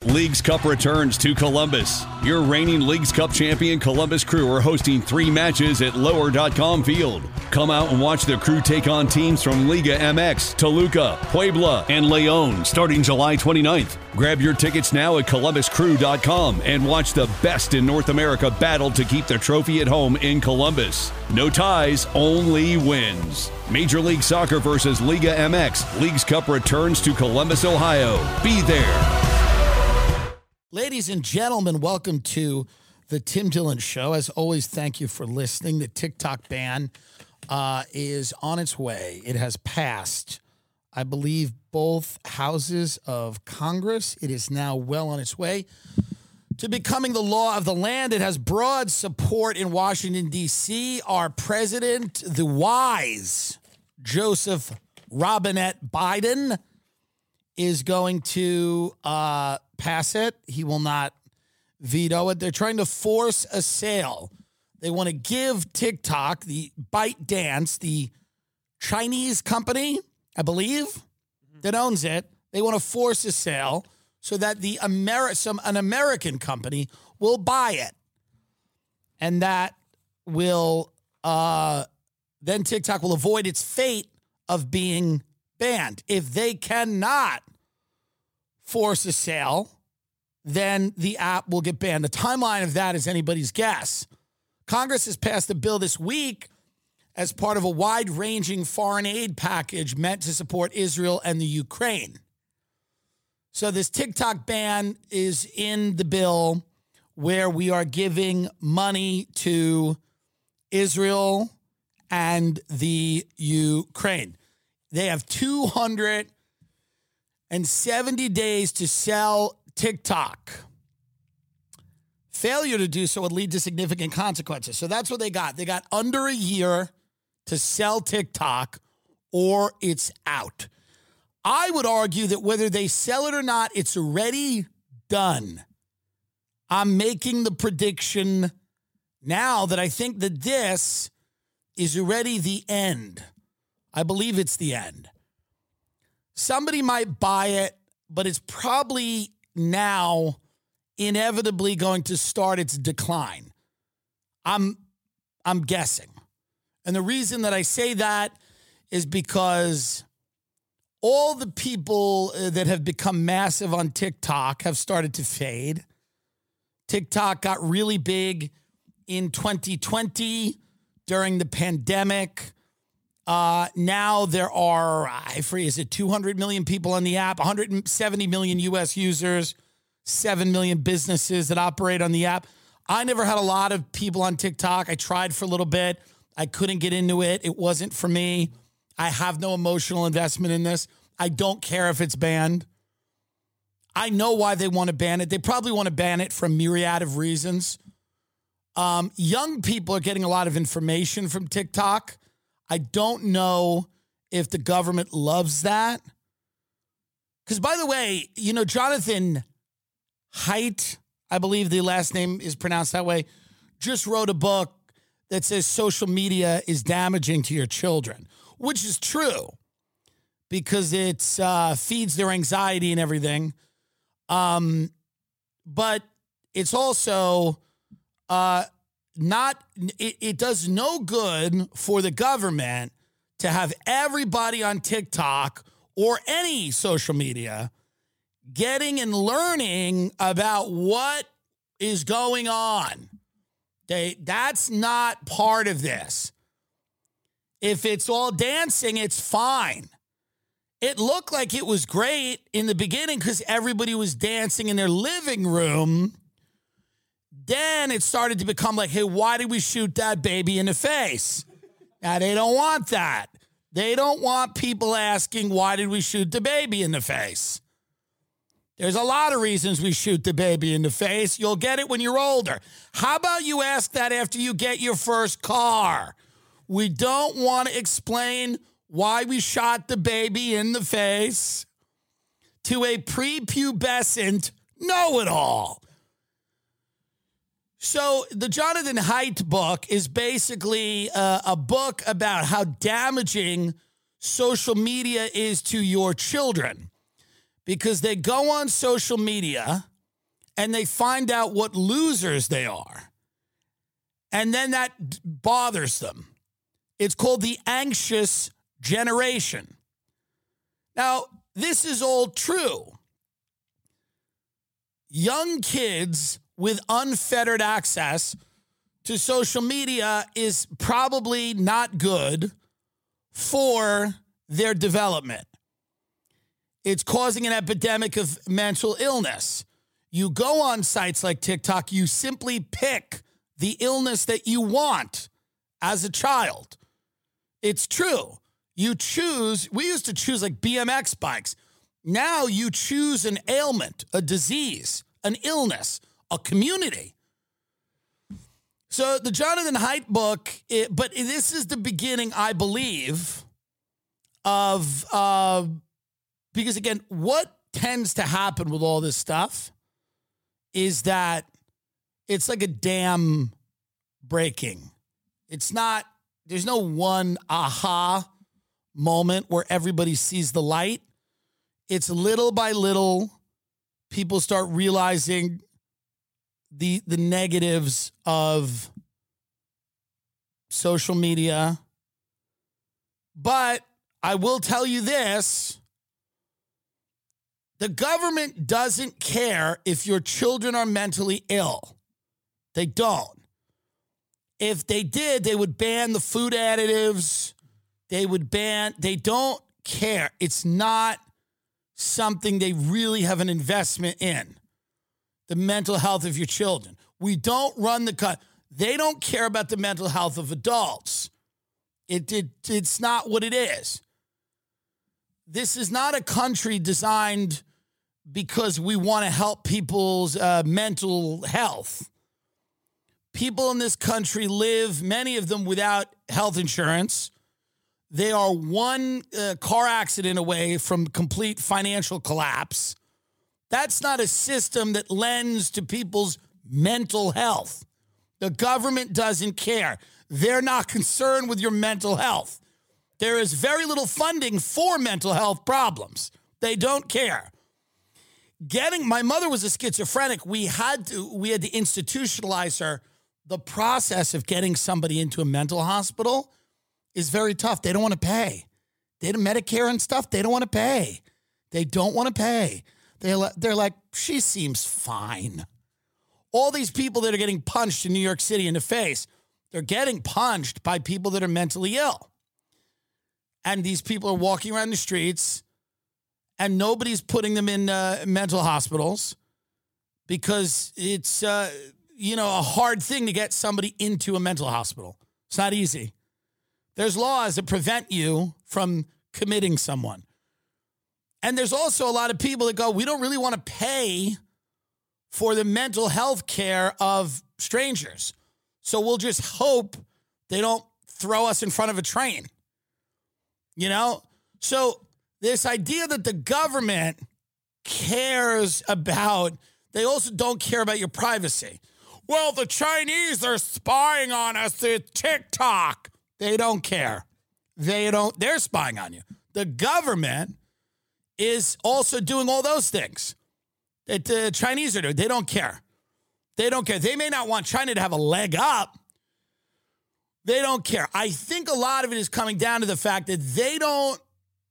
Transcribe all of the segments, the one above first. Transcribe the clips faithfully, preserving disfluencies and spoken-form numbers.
Leagues Cup returns to Columbus. Your reigning Leagues Cup champion Columbus Crew are hosting three matches at lower dot com Field. Come out and watch the Crew take on teams from Liga M X, Toluca, Puebla, and León starting July twenty-ninth. Grab your tickets now at columbus crew dot com and watch the best in North America battle to keep the trophy at home in Columbus. No ties, only wins. Major League Soccer versus Liga M X. Leagues Cup returns to Columbus, Ohio. Be there. Ladies and gentlemen, welcome to the Tim Dillon Show. As always, thank you for listening. The TikTok ban uh, is on its way. It has passed, I believe, both houses of Congress. It is now well on its way to becoming the law of the land. It has broad support in Washington, D C Our president, the wise Joseph Robinette Biden, is going to uh, pass it. He will not veto it. They're trying to force a sale. They want to give TikTok, the ByteDance, the Chinese company, I believe, that owns it, they want to force a sale so that the Ameri- some an American company will buy it. And that will, uh, then TikTok will avoid its fate of being banned. If they cannot force a sale, then the app will get banned. The timeline of that is anybody's guess. Congress has passed a bill this week as part of a wide-ranging foreign aid package meant to support Israel and the Ukraine. So this TikTok ban is in the bill where we are giving money to Israel and the Ukraine. They have two hundred seventy days to sell TikTok. Failure to do so would lead to significant consequences. So that's what they got. They got under a year to sell TikTok or it's out. I would argue that whether they sell it or not, it's already done. I'm making the prediction now that I think that this is already the end. I believe it's the end. Somebody might buy it, but it's probably now inevitably going to start its decline. I'm I'm guessing. And the reason that I say that is because all the people that have become massive on TikTok have started to fade. TikTok got really big in twenty twenty during the pandemic. Uh, now there are, I forget, is it two hundred million people on the app, one hundred seventy million U S users, seven million businesses that operate on the app. I never had a lot of people on TikTok. I tried for a little bit. I couldn't get into it. It wasn't for me. I have no emotional investment in this. I don't care if it's banned. I know why they want to ban it. They probably want to ban it for a myriad of reasons. Um, young people are getting a lot of information from TikTok. I don't know if the government loves that. Because, by the way, you know, Jonathan Haidt, I believe the last name is pronounced that way, just wrote a book that says social media is damaging to your children, which is true because it uh, feeds their anxiety and everything. Um, but it's also uh, not, it, it does no good for the government to have everybody on TikTok or any social media getting and learning about what is going on. They, that's not part of this. If it's all dancing, it's fine. It looked like it was great in the beginning because everybody was dancing in their living room. Then it started to become like, hey, why did we shoot that baby in the face? Now, they don't want that. They don't want people asking, why did we shoot the baby in the face? There's a lot of reasons we shoot the baby in the face. You'll get it when you're older. How about you ask that after you get your first car? We don't want to explain why we shot the baby in the face to a prepubescent know-it-all. So the Jonathan Haidt book is basically a, a book about how damaging social media is to your children. Because they go on social media and they find out what losers they are. And then that bothers them. It's called the anxious generation. Now, this is all true. Young kids with unfettered access to social media is probably not good for their development. It's causing an epidemic of mental illness. You go on sites like TikTok, you simply pick the illness that you want as a child. It's true. You choose, we used to choose like B M X bikes. Now you choose an ailment, a disease, an illness, a community. So the Jonathan Haidt book, it, but this is the beginning, I believe, of, uh, because again, what tends to happen with all this stuff is that it's like a dam breaking. It's not, there's no one aha moment where everybody sees the light. It's little by little, people start realizing the the negatives of social media. But I will tell you this, the government doesn't care if your children are mentally ill. They don't. If they did, they would ban the food additives. They would ban, they don't care. It's not something they really have an investment in, the mental health of your children. We don't run the cut. They don't care about the mental health of adults. It, it, it's not what it is. This is not a country designed because we want to help people's uh, mental health. People in this country live, many of them, without health insurance. They are one uh, car accident away from complete financial collapse. That's not a system that lends to people's mental health. The government doesn't care. They're not concerned with your mental health. There is very little funding for mental health problems. They don't care. Getting, my mother was a schizophrenic. We had to, we had to institutionalize her. The process of getting somebody into a mental hospital is very tough. They don't want to pay. They do Medicare and stuff. They don't want to pay. They don't want to pay. They're, they're like, she seems fine. All these people that are getting punched in New York City in the face, they're getting punched by people that are mentally ill. And these people are walking around the streets and nobody's putting them in uh, mental hospitals because it's, uh, you know, a hard thing to get somebody into a mental hospital. It's not easy. There's laws that prevent you from committing someone. And there's also a lot of people that go, we don't really want to pay for the mental health care of strangers. So we'll just hope they don't throw us in front of a train. You know? So this idea that the government cares about, they also don't care about your privacy. Well, the Chinese are spying on us through TikTok. They don't care. They don't, they're spying on you. The government is also doing all those things that the Chinese are doing. They don't care. They don't care. They may not want China to have a leg up. They don't care. I think a lot of it is coming down to the fact that they don't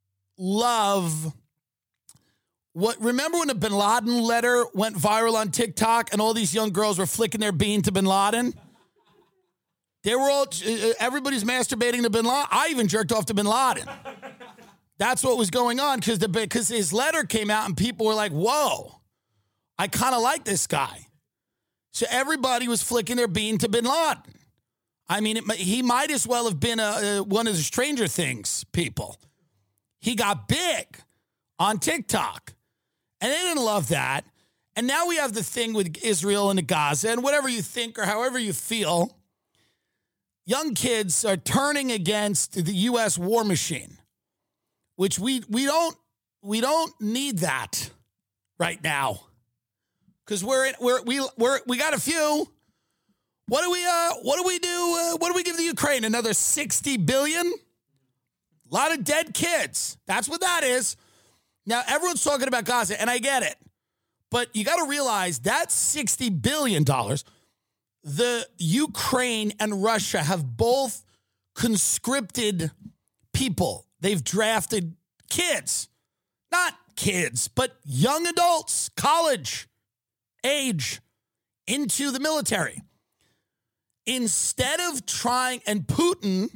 love what, remember when the Bin Laden letter went viral on TikTok and all these young girls were flicking their bean to Bin Laden? They were all, everybody's masturbating to Bin Laden. I even jerked off to Bin Laden. That's what was going on because the because his letter came out and people were like, whoa, I kind of like this guy. So everybody was flicking their bean to Bin Laden. I mean, it, he might as well have been a, a, one of the Stranger Things people. He got big on TikTok, and they didn't love that. And now we have the thing with Israel and Gaza, and whatever you think or however you feel, young kids are turning against the U S war machine, which we we don't we don't need that right now, because we're in, we're we we're we got a few. What do we uh what do we do? Uh, what do we give the Ukraine? Another sixty billion? A lot of dead kids. That's what that is. Now everyone's talking about Gaza, and I get it, But you got to realize that sixty billion dollars, the Ukraine and Russia have both conscripted people. They've drafted kids, not kids, but young adults, college age, into the military. Instead of trying, and Putin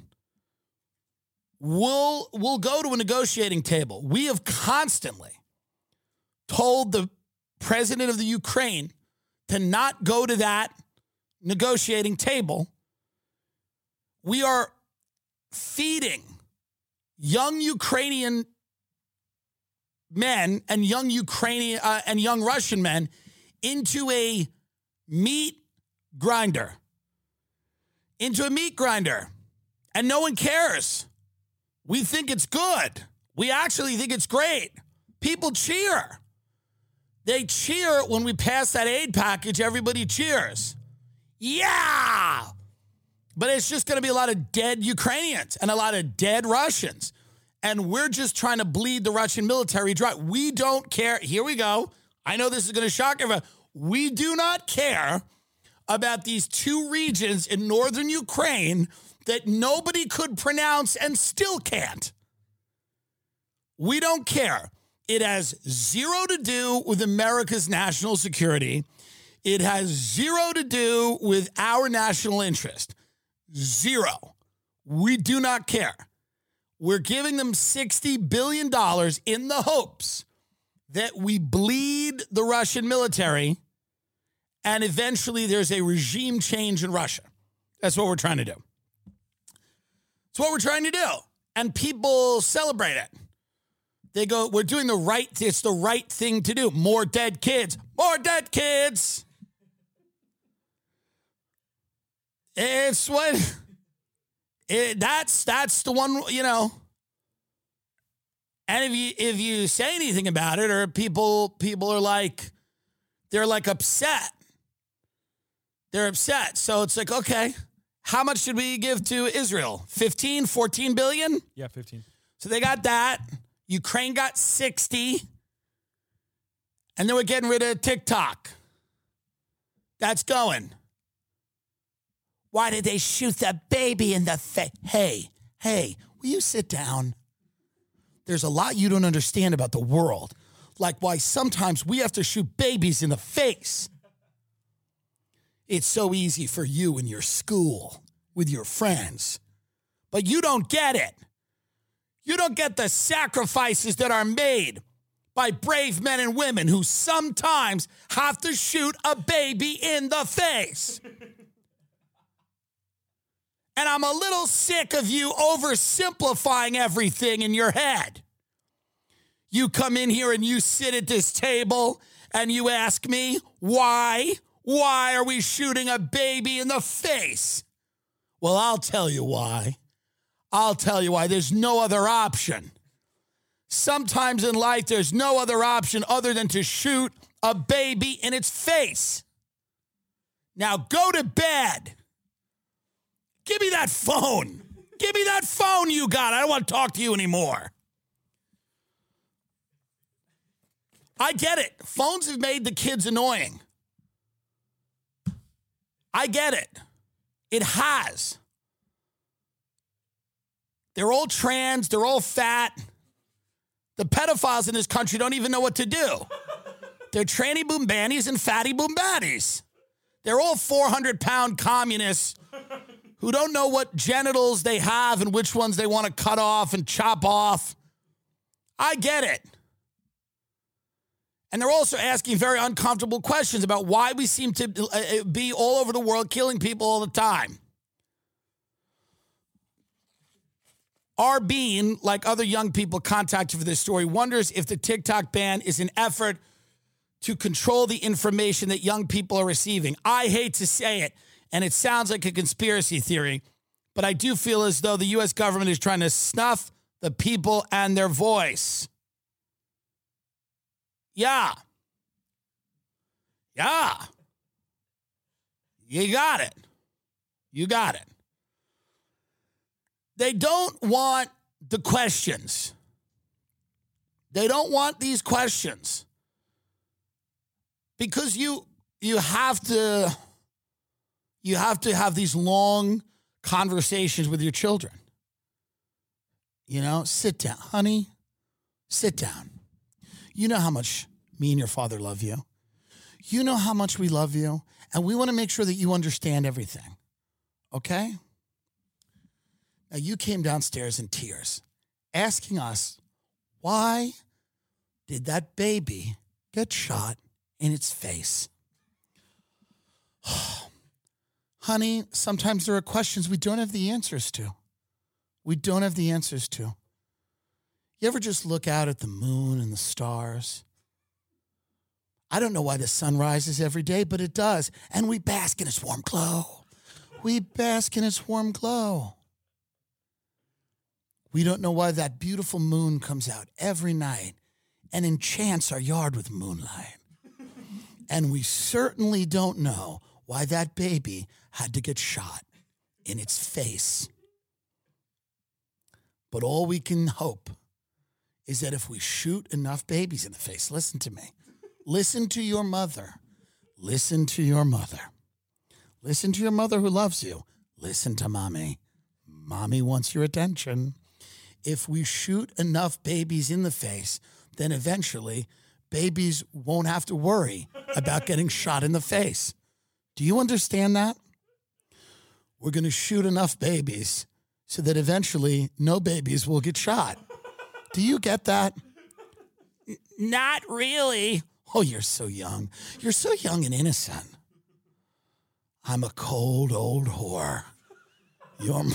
will, will go to a negotiating table. We have constantly told the president of the Ukraine to not go to that negotiating table. We are feeding young Ukrainian men and young Ukrainian uh, and young Russian men into a meat grinder. Into a meat grinder. And no one cares. We think it's good. We actually think it's great. People cheer. They cheer when we pass that aid package. Everybody cheers. Yeah! But it's just going to be a lot of dead Ukrainians and a lot of dead Russians. And we're just trying to bleed the Russian military dry. We don't care. Here we go. I know this is going to shock everyone. We do not care about these two regions in northern Ukraine that nobody could pronounce and still can't. We don't care. It has zero to do with America's national security. It has zero to do with our national interest. Zero. We do not care. We're giving them sixty billion dollars in the hopes that we bleed the Russian military and eventually there's a regime change in Russia. That's what we're trying to do. It's what we're trying to do. And people celebrate it. They go, we're doing the right, it's the right thing to do. More dead kids. More dead kids. It's what, it, that's, that's the one, you know. And if you, if you say anything about it, or people, people are like, they're like upset. They're upset. So it's like, okay, how much did we give to Israel? fifteen, fourteen billion? Yeah, fifteen. So they got that. Ukraine got sixty. And then we're getting rid of TikTok. That's going. Why did they shoot that baby in the face? Hey, hey, will you sit down? There's a lot you don't understand about the world. Like why sometimes we have to shoot babies in the face. It's so easy for you in your school with your friends. But you don't get it. You don't get the sacrifices that are made by brave men and women who sometimes have to shoot a baby in the face. And I'm a little sick of you oversimplifying everything in your head. You come in here and you sit at this table and you ask me, why? Why are we shooting a baby in the face? Well, I'll tell you why. I'll tell you why. There's no other option. Sometimes in life, there's no other option other than to shoot a baby in its face. Now go to bed. Give me that phone. Give me that phone you got. I don't want to talk to you anymore. I get it. Phones have made the kids annoying. I get it. It has. They're all trans. They're all fat. The pedophiles in this country don't even know what to do. They're tranny boom bannies and fatty boom baddies. They're all four hundred pound communists who don't know what genitals they have and which ones they want to cut off and chop off. I get it. And they're also asking very uncomfortable questions about why we seem to be all over the world killing people all the time. Arbeen, like other young people contacted for this story, wonders if the TikTok ban is an effort to control the information that young people are receiving. I hate to say it, and it sounds like a conspiracy theory, but I do feel as though the U S government is trying to snuff the people and their voice. Yeah. Yeah. You got it. You got it. They don't want the questions. They don't want these questions. Because you you have to you have to have these long conversations with your children. You know, sit down, honey, sit down. You know how much me and your father love you. You know how much we love you, and we want to make sure that you understand everything. Okay? Now, you came downstairs in tears, asking us, why did that baby get shot in its face? Honey, sometimes there are questions we don't have the answers to. We don't have the answers to. You ever just look out at the moon and the stars? I don't know why the sun rises every day, but it does. And we bask in its warm glow. We bask in its warm glow. We don't know why that beautiful moon comes out every night and enchants our yard with moonlight. And we certainly don't know why that baby had to get shot in its face. But all we can hope is that if we shoot enough babies in the face, listen to me. Listen to your mother. Listen to your mother. Listen to your mother who loves you. Listen to mommy. Mommy wants your attention. If we shoot enough babies in the face, then eventually babies won't have to worry about getting shot in the face. Do you understand that? We're going to shoot enough babies so that eventually no babies will get shot. Do you get that? N- not really. Oh, you're so young. You're so young and innocent. I'm a cold old whore. Your,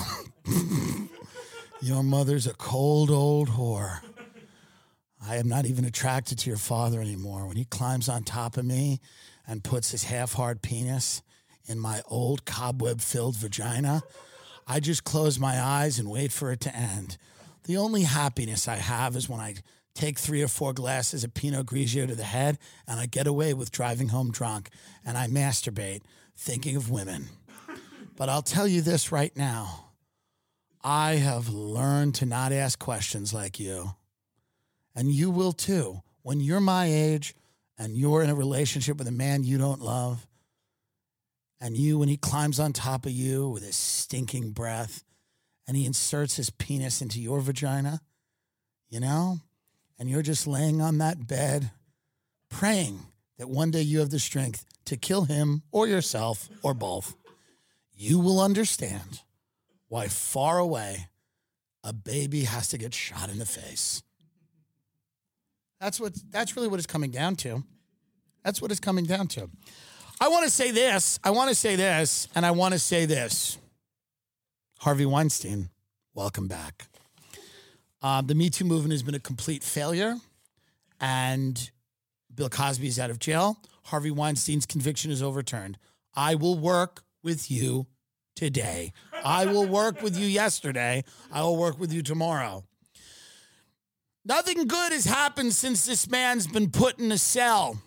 your mother's a cold old whore. I am not even attracted to your father anymore. When he climbs on top of me and puts his half-hard penis in my old cobweb-filled vagina, I just close my eyes and wait for it to end. The only happiness I have is when I take three or four glasses of Pinot Grigio to the head and I get away with driving home drunk and I masturbate thinking of women. But I'll tell you this right now. I have learned to not ask questions like you. And you will too. When you're my age and you're in a relationship with a man you don't love, and you, when he climbs on top of you with his stinking breath, and he inserts his penis into your vagina, you know, and you're just laying on that bed praying that one day you have the strength to kill him or yourself or both, you will understand why far away a baby has to get shot in the face. That's what, that's really what it's coming down to. That's what it's coming down to. I want to say this. I want to say this, and I want to say this. Harvey Weinstein, welcome back. Uh, the Me Too movement has been a complete failure, and Bill Cosby is out of jail. Harvey Weinstein's conviction is overturned. I will work with you today. I will work with you yesterday. I will work with you tomorrow. Nothing good has happened since this man's been put in a cell.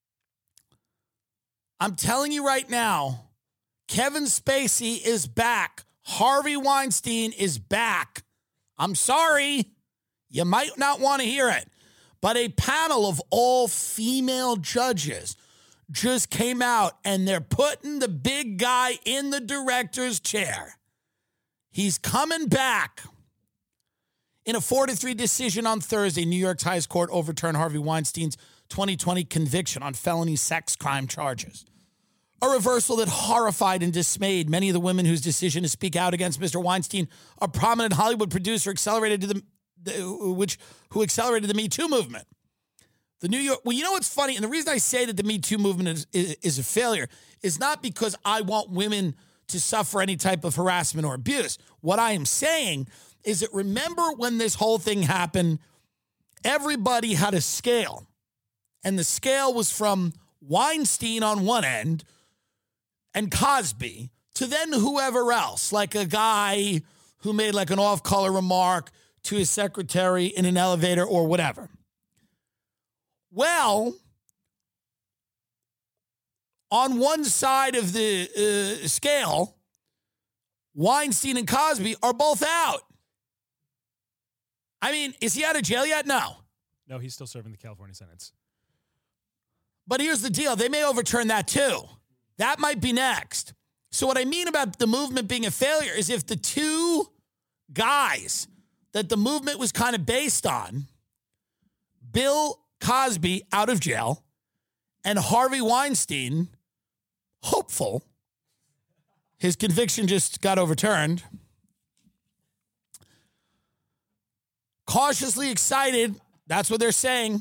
I'm telling you right now, Kevin Spacey is back. Harvey Weinstein is back. I'm sorry. You might not want to hear it, but a panel of all female judges just came out and they're putting the big guy in the director's chair. He's coming back. In a four to three decision on Thursday, New York's highest court overturned Harvey Weinstein's twenty twenty conviction on felony sex crime charges. A reversal that horrified and dismayed many of the women whose decision to speak out against Mister Weinstein, a prominent Hollywood producer accelerated to the, the which who accelerated the Me Too movement. The New York, well, you know what's funny, and the reason I say that the Me Too movement is, is, is a failure is not because I want women to suffer any type of harassment or abuse. What I am saying is that remember when this whole thing happened, everybody had a scale, and the scale was from Weinstein on one end and Cosby to then whoever else, like a guy who made like an off-color remark to his secretary in an elevator or whatever. Well, on one side of the uh, scale, Weinstein and Cosby are both out. I mean, is he out of jail yet? No. No, he's still serving the California sentence. But here's the deal. They may overturn that too. That might be next. So what I mean about the movement being a failure is if the two guys that the movement was kind of based on, Bill Cosby out of jail and Harvey Weinstein, hopeful, his conviction just got overturned, cautiously excited, that's what they're saying.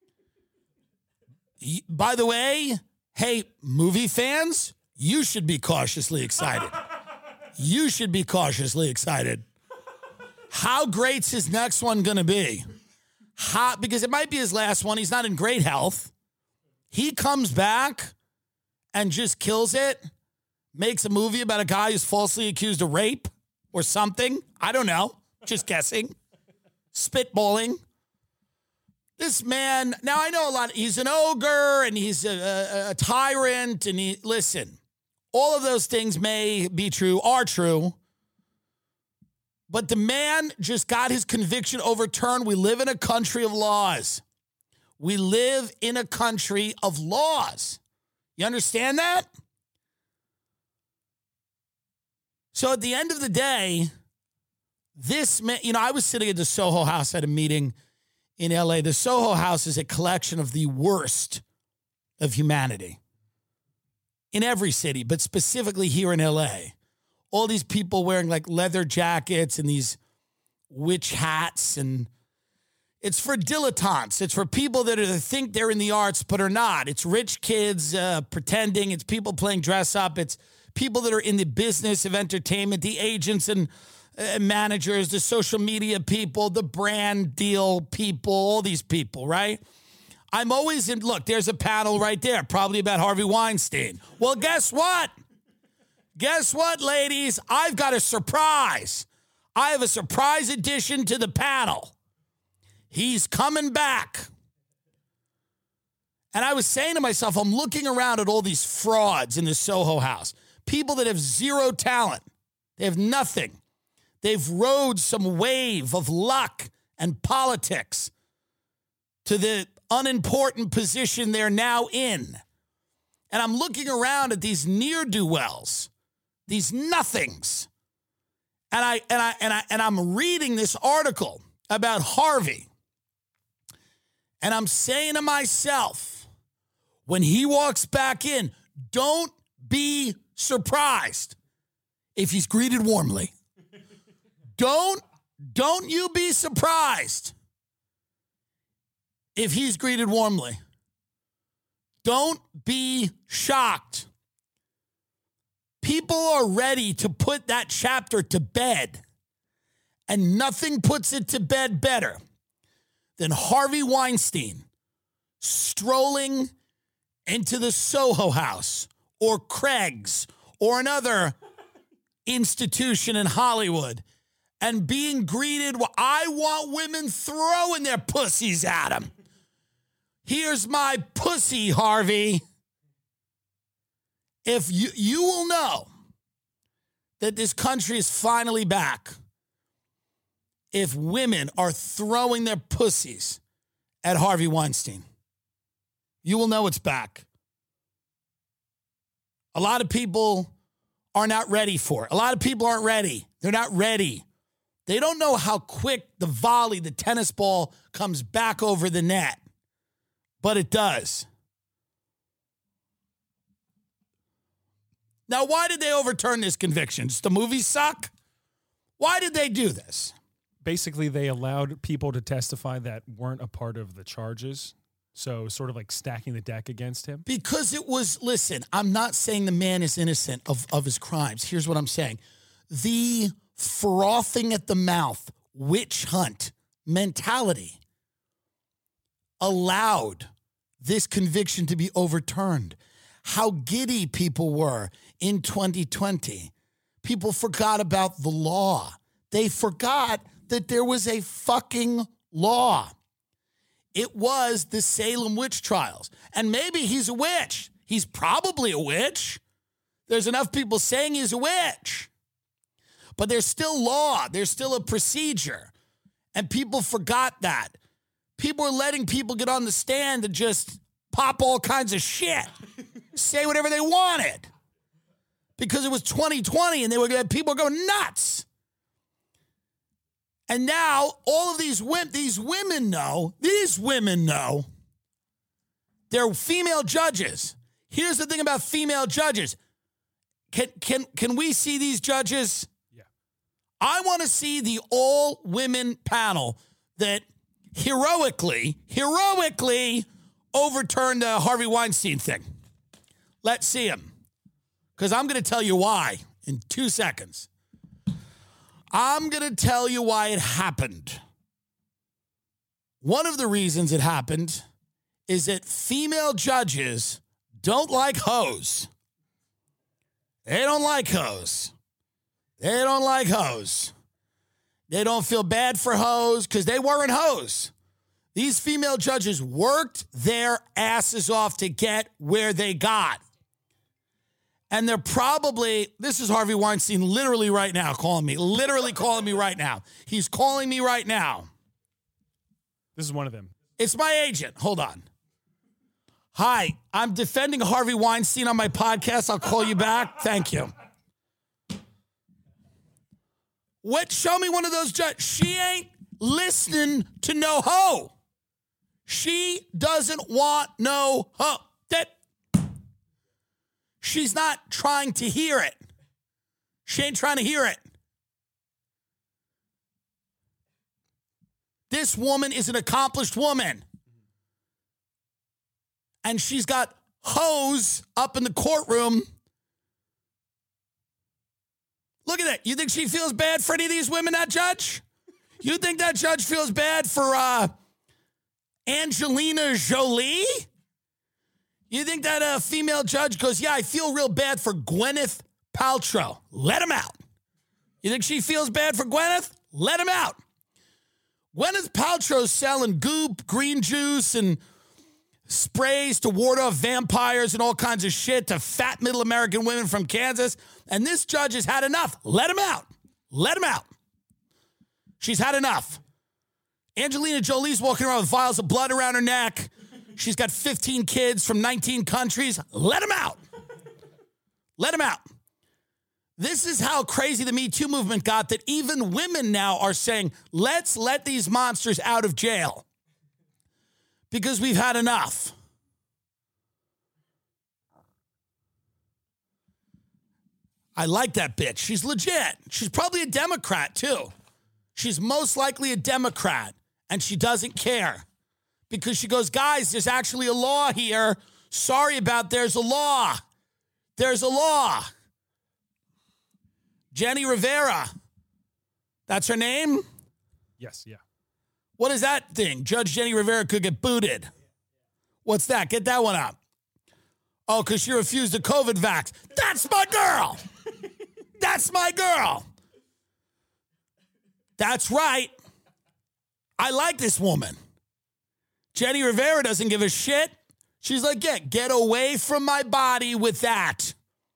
By the way, hey, movie fans, you should be cautiously excited. You should be cautiously excited. How great's his next one going to be? How, because it might be his last one. He's not in great health. He comes back and just kills it, makes a movie about a guy who's falsely accused of rape or something. I don't know. Just guessing. Spitballing. This man, now I know a lot. He's an ogre and he's a, a, a tyrant. And he, listen, all of those things may be true, are true. But the man just got his conviction overturned. We live in a country of laws. We live in a country of laws. You understand that? So at the end of the day, this man, you know, I was sitting at the Soho House at a meeting in L A. The Soho House is a collection of the worst of humanity in every city, but specifically here in L A. All these people wearing like leather jackets and these witch hats, and it's for dilettantes. It's for people that, are, that think they're in the arts but are not. It's rich kids uh, pretending. It's people playing dress up. It's people that are in the business of entertainment, the agents and uh, managers, the social media people, the brand deal people, all these people, right? I'm always in, look, there's a panel right there, probably about Harvey Weinstein. Well, guess what? Guess what, ladies? I've got a surprise. I have a surprise addition to the panel. He's coming back. And I was saying to myself, I'm looking around at all these frauds in the Soho House. People that have zero talent. They have nothing. They've rode some wave of luck and politics to the unimportant position they're now in. And I'm looking around at these ne'er-do-wells, these nothings. And I and I and I and I'm reading this article about Harvey. And I'm saying to myself, when he walks back in, don't be surprised if he's greeted warmly. Don't don't you be surprised if he's greeted warmly. Don't be shocked. People are ready to put that chapter to bed, and nothing puts it to bed better than Harvey Weinstein strolling into the Soho House or Craig's or another institution in Hollywood and being greeted. I want women throwing their pussies at him. Here's my pussy, Harvey. If you, you will know that this country is finally back if women are throwing their pussies at Harvey Weinstein. You will know it's back. A lot of people are not ready for it. A lot of people aren't ready. They're not ready. They don't know how quick the volley, the tennis ball, comes back over the net. But it does. Now, why did they overturn this conviction? Does the movie suck? Why did they do this? Basically, they allowed people to testify that weren't a part of the charges. So sort of like stacking the deck against him. Because it was, listen, I'm not saying the man is innocent of, of his crimes. Here's what I'm saying. The frothing at the mouth, witch hunt mentality allowed this conviction to be overturned. How giddy people were in twenty twenty. People forgot about the law. They forgot that there was a fucking law. It was the Salem witch trials. And maybe he's a witch. He's probably a witch. There's enough people saying he's a witch. But there's still law. There's still a procedure. And people forgot that. People are letting people get on the stand and just pop all kinds of shit, say whatever they wanted, because it was twenty twenty and they were people were going nuts. And now all of these women, these women know, these women know, they're female judges. Here's the thing about female judges. Can can can we see these judges? Yeah. I want to see the all-women panel that heroically, heroically overturned the Harvey Weinstein thing. Let's see him. Because I'm going to tell you why in two seconds. I'm going to tell you why it happened. One of the reasons it happened is that female judges don't like hoes. They don't like hoes. They don't like hoes. They don't feel bad for hoes because they weren't hoes. These female judges worked their asses off to get where they got. And they're probably, this is Harvey Weinstein literally right now calling me, literally calling me right now. He's calling me right now. This is one of them. It's my agent. Hold on. Hi, I'm defending Harvey Weinstein on my podcast. I'll call you back. Thank you. What? Show me one of those judges. She ain't listening to no hoe. She doesn't want no hoe. That. She's not trying to hear it. She ain't trying to hear it. This woman is an accomplished woman. And she's got hoes up in the courtroom. Look at that. You think she feels bad for any of these women, that judge? You think that judge feels bad for uh, Angelina Jolie? You think that a female judge goes, yeah, I feel real bad for Gwyneth Paltrow. Let him out. You think she feels bad for Gwyneth? Let him out. Gwyneth Paltrow's selling goop, green juice, and sprays to ward off vampires and all kinds of shit to fat middle American women from Kansas. And this judge has had enough. Let him out. Let him out. She's had enough. Angelina Jolie's walking around with vials of blood around her neck. She's got fifteen kids from nineteen countries. Let him out. Let him out. This is how crazy the Me Too movement got that even women now are saying, let's let these monsters out of jail because we've had enough. I like that bitch. She's legit. She's probably a Democrat, too. She's most likely a Democrat, and she doesn't care. Because she goes, guys, there's actually a law here. Sorry about there's a law. There's a law. Jenny Rivera. That's her name? Yes, yeah. What is that thing? Judge Jenny Rivera could get booted. What's that? Get that one up. Oh, because she refused the COVID vax. That's my girl. That's my girl. That's right. I like this woman. Jenny Rivera doesn't give a shit. She's like, yeah, get away from my body with that.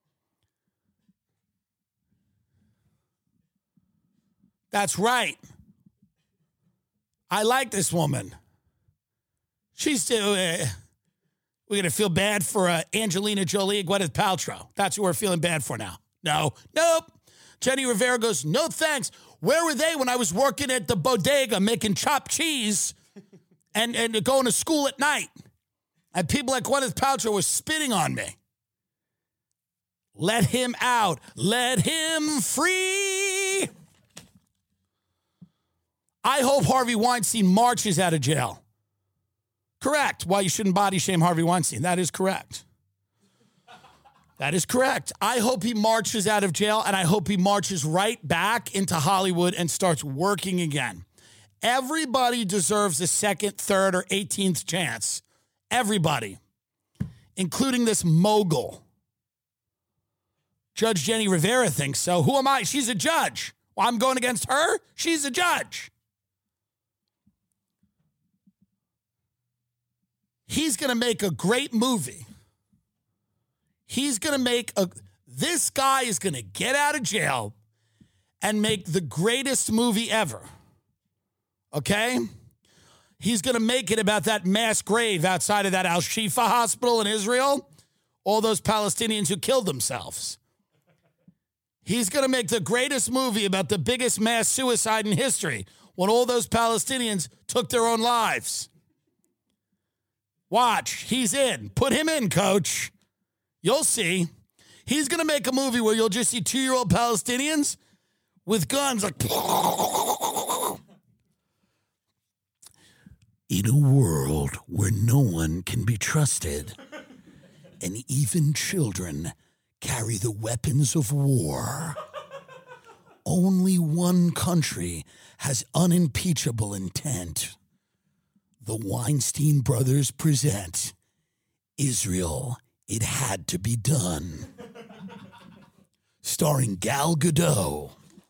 That's right. I like this woman. She's still, uh, we're going to feel bad for uh, Angelina Jolie and Gwyneth Paltrow. That's who we're feeling bad for now. No, nope. Jenny Rivera goes, no thanks. Where were they when I was working at the bodega making chopped cheese and, and going to school at night? And people like Gwyneth Paltrow were spitting on me. Let him out. Let him free. I hope Harvey Weinstein marches out of jail. Correct. Why you shouldn't body shame Harvey Weinstein. That is correct. That is correct. I hope he marches out of jail, and I hope he marches right back into Hollywood and starts working again. Everybody deserves a second, third, or eighteenth chance. Everybody, including this mogul. Judge Jenny Rivera thinks so. Who am I? She's a judge. Well, I'm going against her? She's a judge. He's going to make a great movie. He's going to make a, this guy is going to get out of jail and make the greatest movie ever. Okay? he's going to make it about that mass grave outside of that Al-Shifa hospital in Israel, all those Palestinians who killed themselves. He's going to make the greatest movie about the biggest mass suicide in history when all those Palestinians took their own lives. Watch. He's in. Put him in, coach. You'll see. He's going to make a movie where you'll just see two-year-old Palestinians with guns like... In a world where no one can be trusted, and even children carry the weapons of war, only one country has unimpeachable intent. The Weinstein brothers present Israel, It Had to Be Done. Starring Gal Gadot,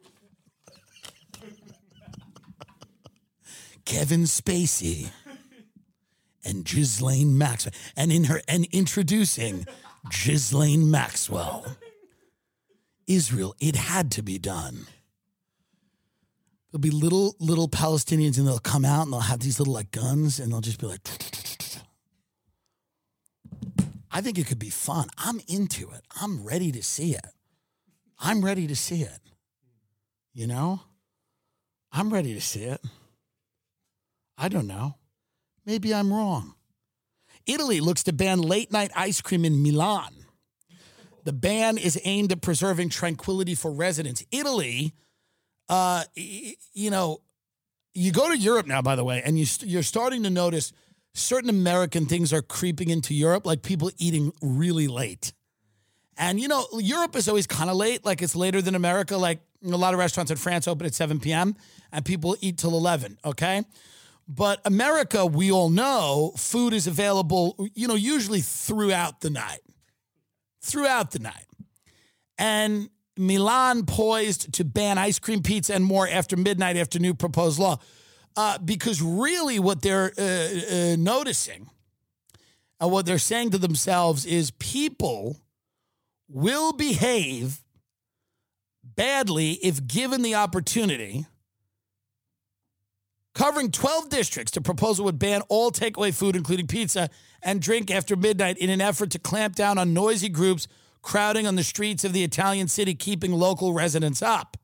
Kevin Spacey, and Ghislaine Maxwell. And in her and introducing Ghislaine Maxwell. Israel, It Had to Be Done. There'll be little little Palestinians, and they'll come out and they'll have these little like guns, and they'll just be like. I think it could be fun. I'm into it. I'm ready to see it. I'm ready to see it. You know? I'm ready to see it. I don't know. Maybe I'm wrong. Italy looks to ban late-night ice cream in Milan. The ban is aimed at preserving tranquility for residents. Italy, uh, you know, you go to Europe now, by the way, and you, you're starting to notice certain American things are creeping into Europe, like people eating really late. And, you know, Europe is always kind of late, like it's later than America. Like a lot of restaurants in France open at seven p.m. and people eat till eleven, okay? But America, we all know, food is available, you know, usually throughout the night. Throughout the night. And Milan poised to ban ice cream, pizza, and more after midnight after new proposed law. Uh, because really what they're uh, uh, noticing and what they're saying to themselves is people will behave badly if given the opportunity. Covering twelve districts, the proposal would ban all takeaway food, including pizza and drink after midnight, in an effort to clamp down on noisy groups crowding on the streets of the Italian city, keeping local residents up.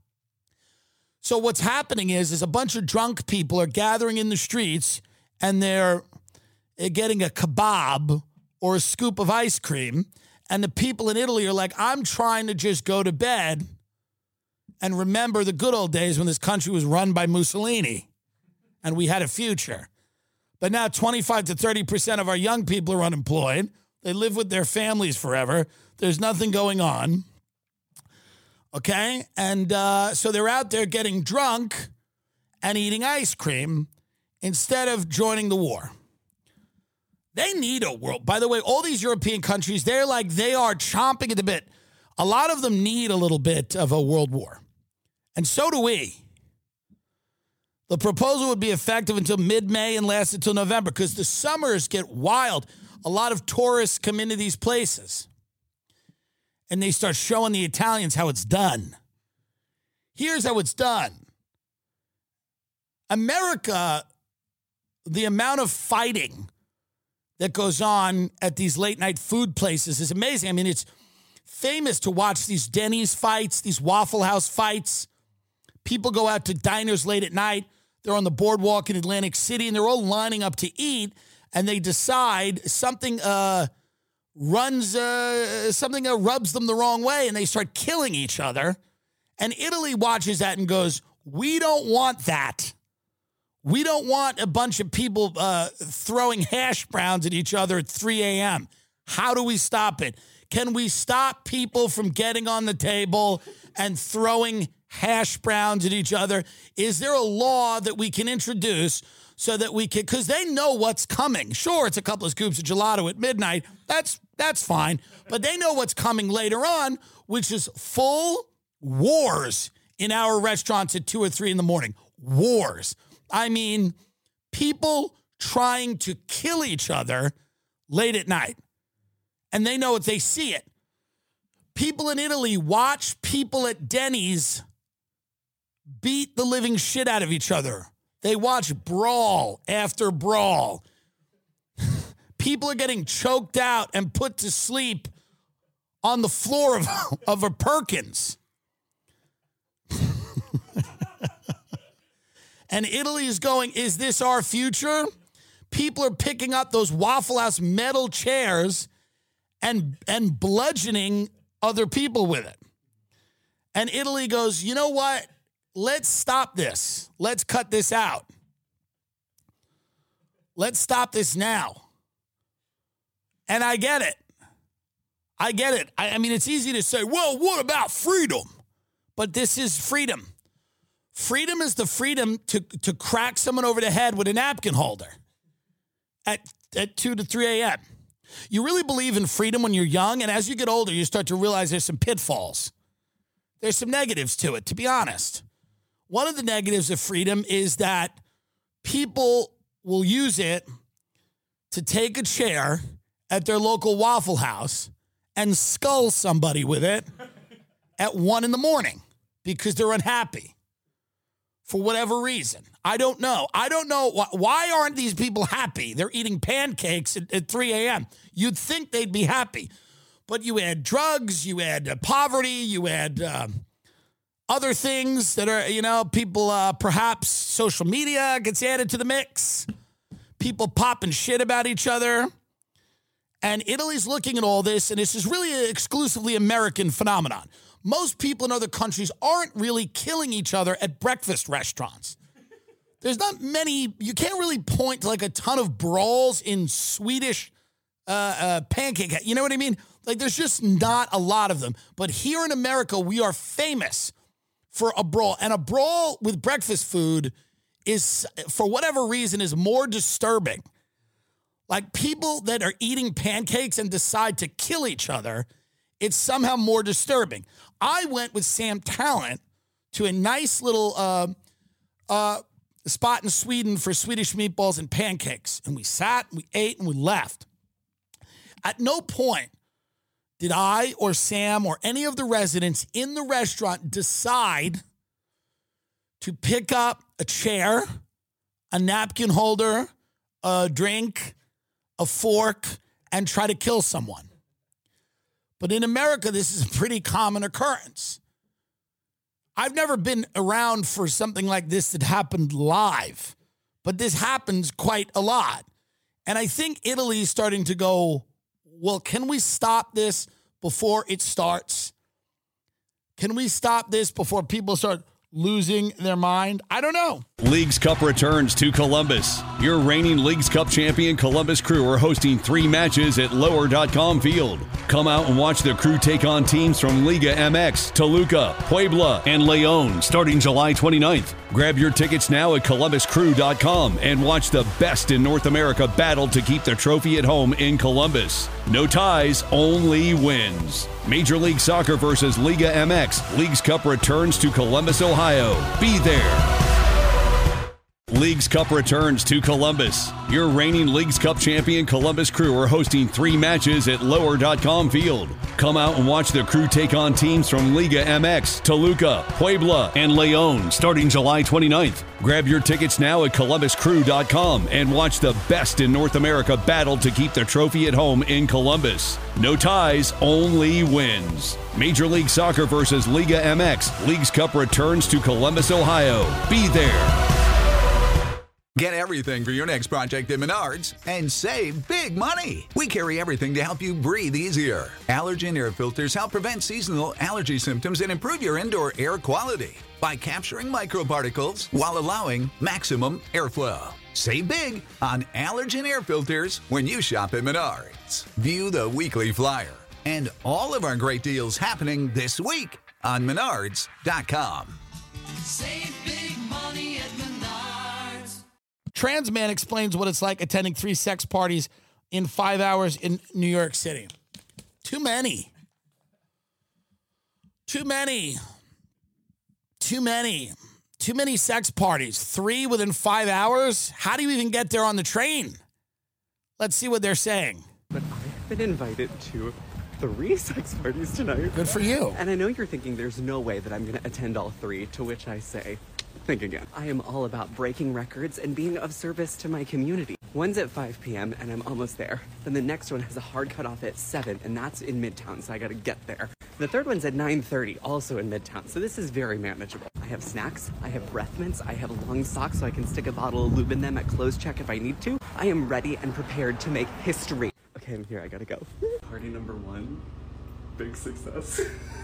So what's happening is, is a bunch of drunk people are gathering in the streets, and they're getting a kebab or a scoop of ice cream, and the people in Italy are like, I'm trying to just go to bed and remember the good old days when this country was run by Mussolini. And we had a future. But now twenty-five to thirty percent of our young people are unemployed. They live with their families forever. There's nothing going on. Okay? And uh, so they're out there getting drunk and eating ice cream instead of joining the war. They need a world. By the way, all these European countries, they're like, they are chomping at the bit. A lot of them need a little bit of a world war. And so do we. The proposal would be effective until mid-May and last until November because the summers get wild. A lot of tourists come into these places, and they start showing the Italians how it's done. Here's how it's done. America, the amount of fighting that goes on at these late-night food places is amazing. I mean, it's famous to watch these Denny's fights, these Waffle House fights. People go out to diners late at night. They're on the boardwalk in Atlantic City, and they're all lining up to eat, and they decide something uh, runs, uh, something uh, rubs them the wrong way, and they start killing each other. And Italy watches that and goes, we don't want that. We don't want a bunch of people uh, throwing hash browns at each other at three a.m. How do we stop it? Can we stop people from getting on the table and throwing hash browns at each other? Is there a law that we can introduce so that we can, because they know what's coming. Sure, it's a couple of scoops of gelato at midnight. That's that's fine. But they know what's coming later on, which is full wars in our restaurants at two or three in the morning. Wars. I mean, people trying to kill each other late at night. And they know it. They see it. People in Italy watch people at Denny's beat the living shit out of each other They watch brawl after brawl. People are getting choked out and put to sleep on the floor of, of a Perkins. And Italy is going, is this our future? People are picking up those Waffle House metal chairs and, and bludgeoning other people with it. And Italy goes, you know what? Let's stop this. Let's cut this out. Let's stop this now. And I get it. I get it. I, I mean, it's easy to say, well, what about freedom? But this is freedom. Freedom is the freedom to, to crack someone over the head with a napkin holder at, at two to three a.m. You really believe in freedom when you're young, and as you get older, you start to realize there's some pitfalls. There's some negatives to it, to be honest. One of the negatives of freedom is that people will use it to take a chair at their local Waffle House and skull somebody with it at one in the morning because they're unhappy for whatever reason. I don't know. I don't know. Why, why aren't these people happy? They're eating pancakes at, at three a.m. You'd think they'd be happy. But you add drugs, you add uh, poverty, you add uh, other things that are, you know, people, uh, perhaps social media gets added to the mix. People popping shit about each other. And Italy's looking at all this, and this is really an exclusively American phenomenon. Most people in other countries aren't really killing each other at breakfast restaurants. There's not many, you can't really point to like a ton of brawls in Swedish uh, uh, pancake. You know what I mean? Like there's just not a lot of them. But here in America, we are famous for a brawl. And a brawl with breakfast food is, for whatever reason, is more disturbing. Like people that are eating pancakes and decide to kill each other, it's somehow more disturbing. I went with Sam Talent to a nice little uh, uh, spot in Sweden for Swedish meatballs and pancakes. And we sat, we ate, and we left. At no point did I or Sam or any of the residents in the restaurant decide to pick up a chair, a napkin holder, a drink, a fork, and try to kill someone. But in America, this is a pretty common occurrence. I've never been around for something like this that happened live, but this happens quite a lot. And I think Italy is starting to go, well, can we stop this before it starts? Can we stop this before people start losing their mind? I don't know. Leagues Cup returns to Columbus. Your reigning Leagues Cup champion Columbus Crew are hosting three matches at lower dot com Field. Come out and watch the Crew take on teams from Liga M X, Toluca, Puebla, and León starting July twenty-ninth. Grab your tickets now at columbus crew dot com and watch the best in North America battle to keep the trophy at home in Columbus. No ties, only wins. Major League Soccer versus Liga M X. Leagues Cup returns to Columbus, Ohio. Be there. Leagues Cup returns to Columbus. Your reigning Leagues Cup champion Columbus Crew are hosting three matches at lower dot com Field. Come out and watch the Crew take on teams from Liga M X, Toluca, Puebla, and León starting July twenty-ninth. Grab your tickets now at columbus crew dot com and watch the best in North America battle to keep the trophy at home in Columbus. No ties, only wins. Major League Soccer versus Liga M X. Leagues Cup returns to Columbus, Ohio. Be there. Get everything for your next project at Menards and save big money. We carry everything to help you breathe easier. Allergen air filters help prevent seasonal allergy symptoms and improve your indoor air quality by capturing microparticles while allowing maximum airflow. Save big on allergen air filters when you shop at Menards. View the weekly flyer and all of our great deals happening this week on menards dot com. Save big money at Menards. Trans man explains what it's like attending three sex parties in five hours in New York City. Too many. Too many. Too many. Too many sex parties. Three within five hours? How do you even get there on the train? Let's see what they're saying. But I've been invited to three sex parties tonight. Good for you. And I know you're thinking there's no way that I'm going to attend all three, to which I say, Think again. I am all about breaking records and being of service to my community. One's at five p.m. and I'm almost there. Then the next one has a hard cutoff at seven, and that's in Midtown, so I gotta get there. The third one's at nine thirty, also in Midtown, so this is very manageable. I have snacks, I have breath mints, I have long socks so I can stick a bottle of lube in them at close check if I need to. I am ready and prepared to make history. Okay, I'm here, I gotta go. Party number one, big success.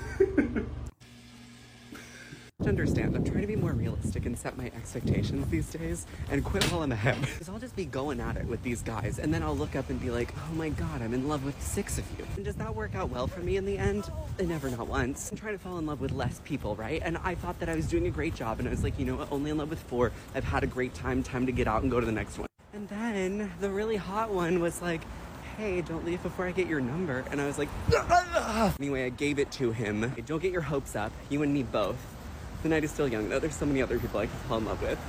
Understand, I'm trying to be more realistic and set my expectations these days and quit while I'm ahead. Because I'll just be going at it with these guys and then I'll look up and be like, oh my god, I'm in love with six of you. And does that work out well for me in the end? Never, not once. I'm trying to fall in love with less people, right? And I thought that I was doing a great job and I was like, you know what, only in love with four. I've had a great time, time to get out and go to the next one. And then the really hot one was like, hey, don't leave before I get your number. And I was like, anyway, I gave it to him. Hey, don't get your hopes up, you and me both. The night is still young, though. There's so many other people I can fall in love with.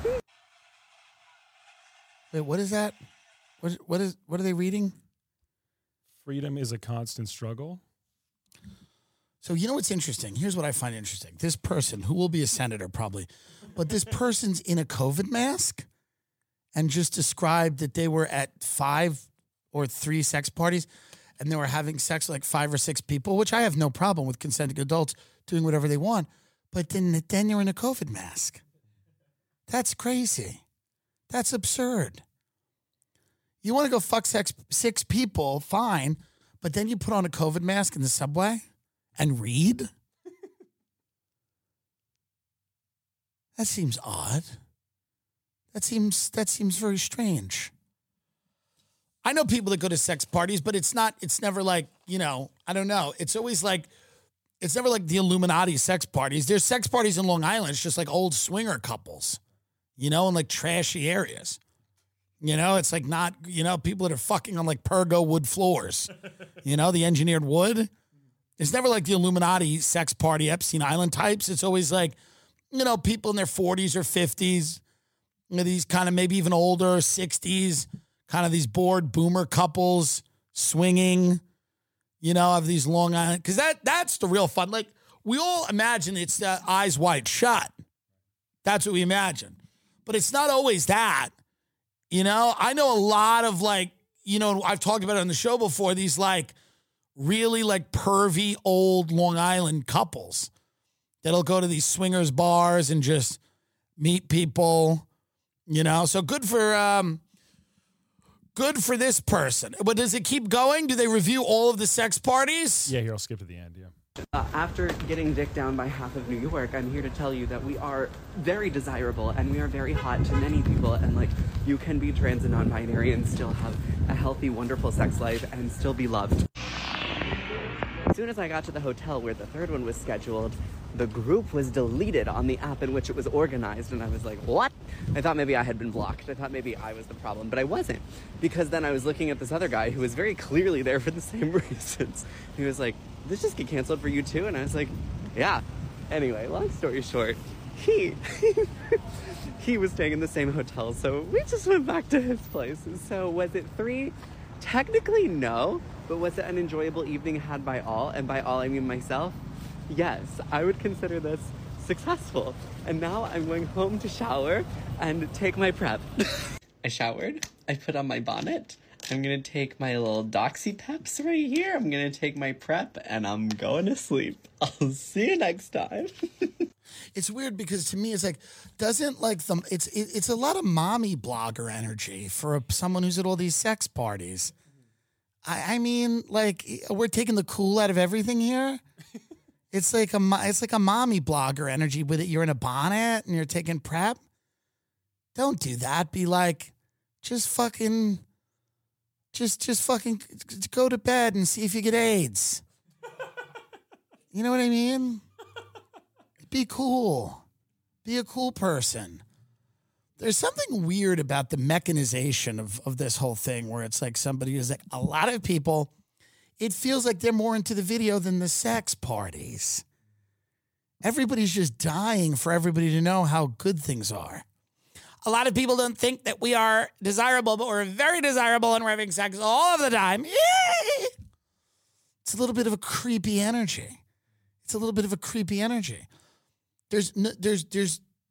Wait, what is that? What, what is? What are they reading? Freedom is a constant struggle. So you know what's interesting? Here's what I find interesting. This person, who will be a senator probably, but this person's in a COVID mask and just described that they were at five or three sex parties and they were having sex with like five or six people, which I have no problem with consenting adults doing whatever they want. But then, then you're in a COVID mask. That's crazy. That's absurd. You want to go fuck sex, six people, fine, but then you put on a COVID mask in the subway and read? That seems odd. That seems that seems very strange. I know people that go to sex parties, but it's not, it's never like, you know, I don't know. It's always like, it's never like the Illuminati sex parties. There's sex parties in Long Island. It's just like old swinger couples, you know, in like trashy areas. You know, it's like not, you know, people that are fucking on like Pergo wood floors, you know, the engineered wood. It's never like the Illuminati sex party, Epstein Island types. It's always like, you know, people in their forties or fifties, you know, these kind of maybe even older, sixties, kind of these bored boomer couples swinging. You know, of these Long Island, because that, that's the real fun. Like, we all imagine it's the eyes wide shut. That's what we imagine. But it's not always that. You know, I know a lot of like, you know, I've talked about it on the show before, these like really like pervy old Long Island couples that'll go to these swingers bars and just meet people, you know. So good for, um, Good for this person. But does it keep going? Do they review all of the sex parties? Yeah, here, I'll skip to the end, yeah. Uh, after getting dicked down by half of New York, I'm here to tell you that we are very desirable and we are very hot to many people. And like, you can be trans and non-binary and still have a healthy, wonderful sex life and still be loved. As soon as I got to the hotel where the third one was scheduled, the group was deleted on the app in which it was organized, and I was like, what? I thought maybe I had been blocked. I thought maybe I was the problem, but I wasn't. Because then I was looking at this other guy who was very clearly there for the same reasons. He was like, this just get canceled for you too? And I was like, yeah. Anyway, long story short, he, he was staying in the same hotel, so we just went back to his place. So was it three? Technically, no. But was it an enjoyable evening had by all? And by all, I mean myself? Yes, I would consider this successful. And now I'm going home to shower and take my prep. I showered. I put on my bonnet. I'm going to take my little Doxy Peps right here. I'm going to take my prep and I'm going to sleep. I'll see you next time. It's weird because to me, it's like, doesn't like the, it's, it, it's a lot of mommy blogger energy for a, someone who's at all these sex parties. I, I mean, like, we're taking the cool out of everything here. It's like a it's like a mommy blogger energy with it. You're in a bonnet and you're taking prep. Don't do that. Be like, just fucking, just just fucking go to bed and see if you get AIDS. You know what I mean? Be cool. Be a cool person. There's something weird about the mechanization of, of this whole thing where it's like somebody is like, a lot of people, it feels like they're more into the video than the sex parties. Everybody's just dying for everybody to know how good things are. A lot of people don't think that we are desirable, but we're very desirable and we're having sex all of the time. Yay! It's a little bit of a creepy energy. It's a little bit of a creepy energy. There's no, there's there's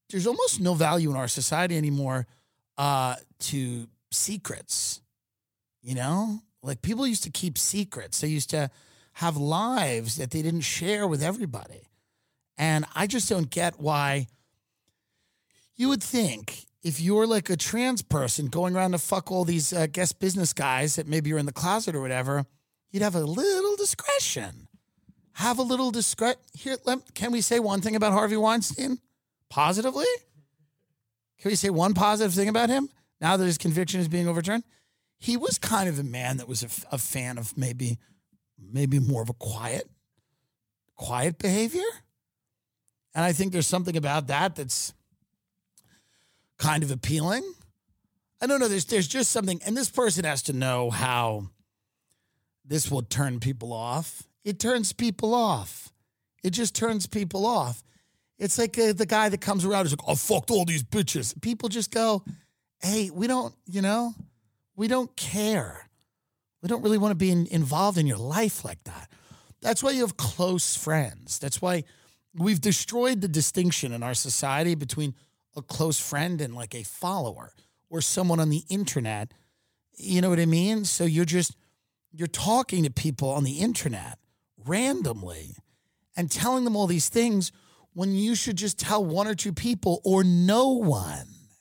there's almost no value in our society anymore uh, to secrets. You know, like people used to keep secrets. They used to have lives that they didn't share with everybody. And I just don't get why you would think if you're like a trans person going around to fuck all these uh, guest business guys that maybe you're in the closet or whatever, you'd have a little discretion. Have a little discretion. Here, let, can we say one thing about Harvey Weinstein positively? Can we say one positive thing about him now that his conviction is being overturned? He was kind of a man that was a, a fan of maybe, maybe more of a quiet, quiet behavior. And I think there's something about that that's kind of appealing. I don't know. There's, there's just something, and this person has to know how this will turn people off. It turns people off. It just turns people off. It's like uh, the guy that comes around and is like, I fucked all these bitches. People just go, hey, we don't, you know, we don't care. We don't really want to be in, involved in your life like that. That's why you have close friends. That's why we've destroyed the distinction in our society between a close friend and like a follower or someone on the internet. You know what I mean? So you're just, you're talking to people on the internet randomly and telling them all these things when you should just tell one or two people or no one.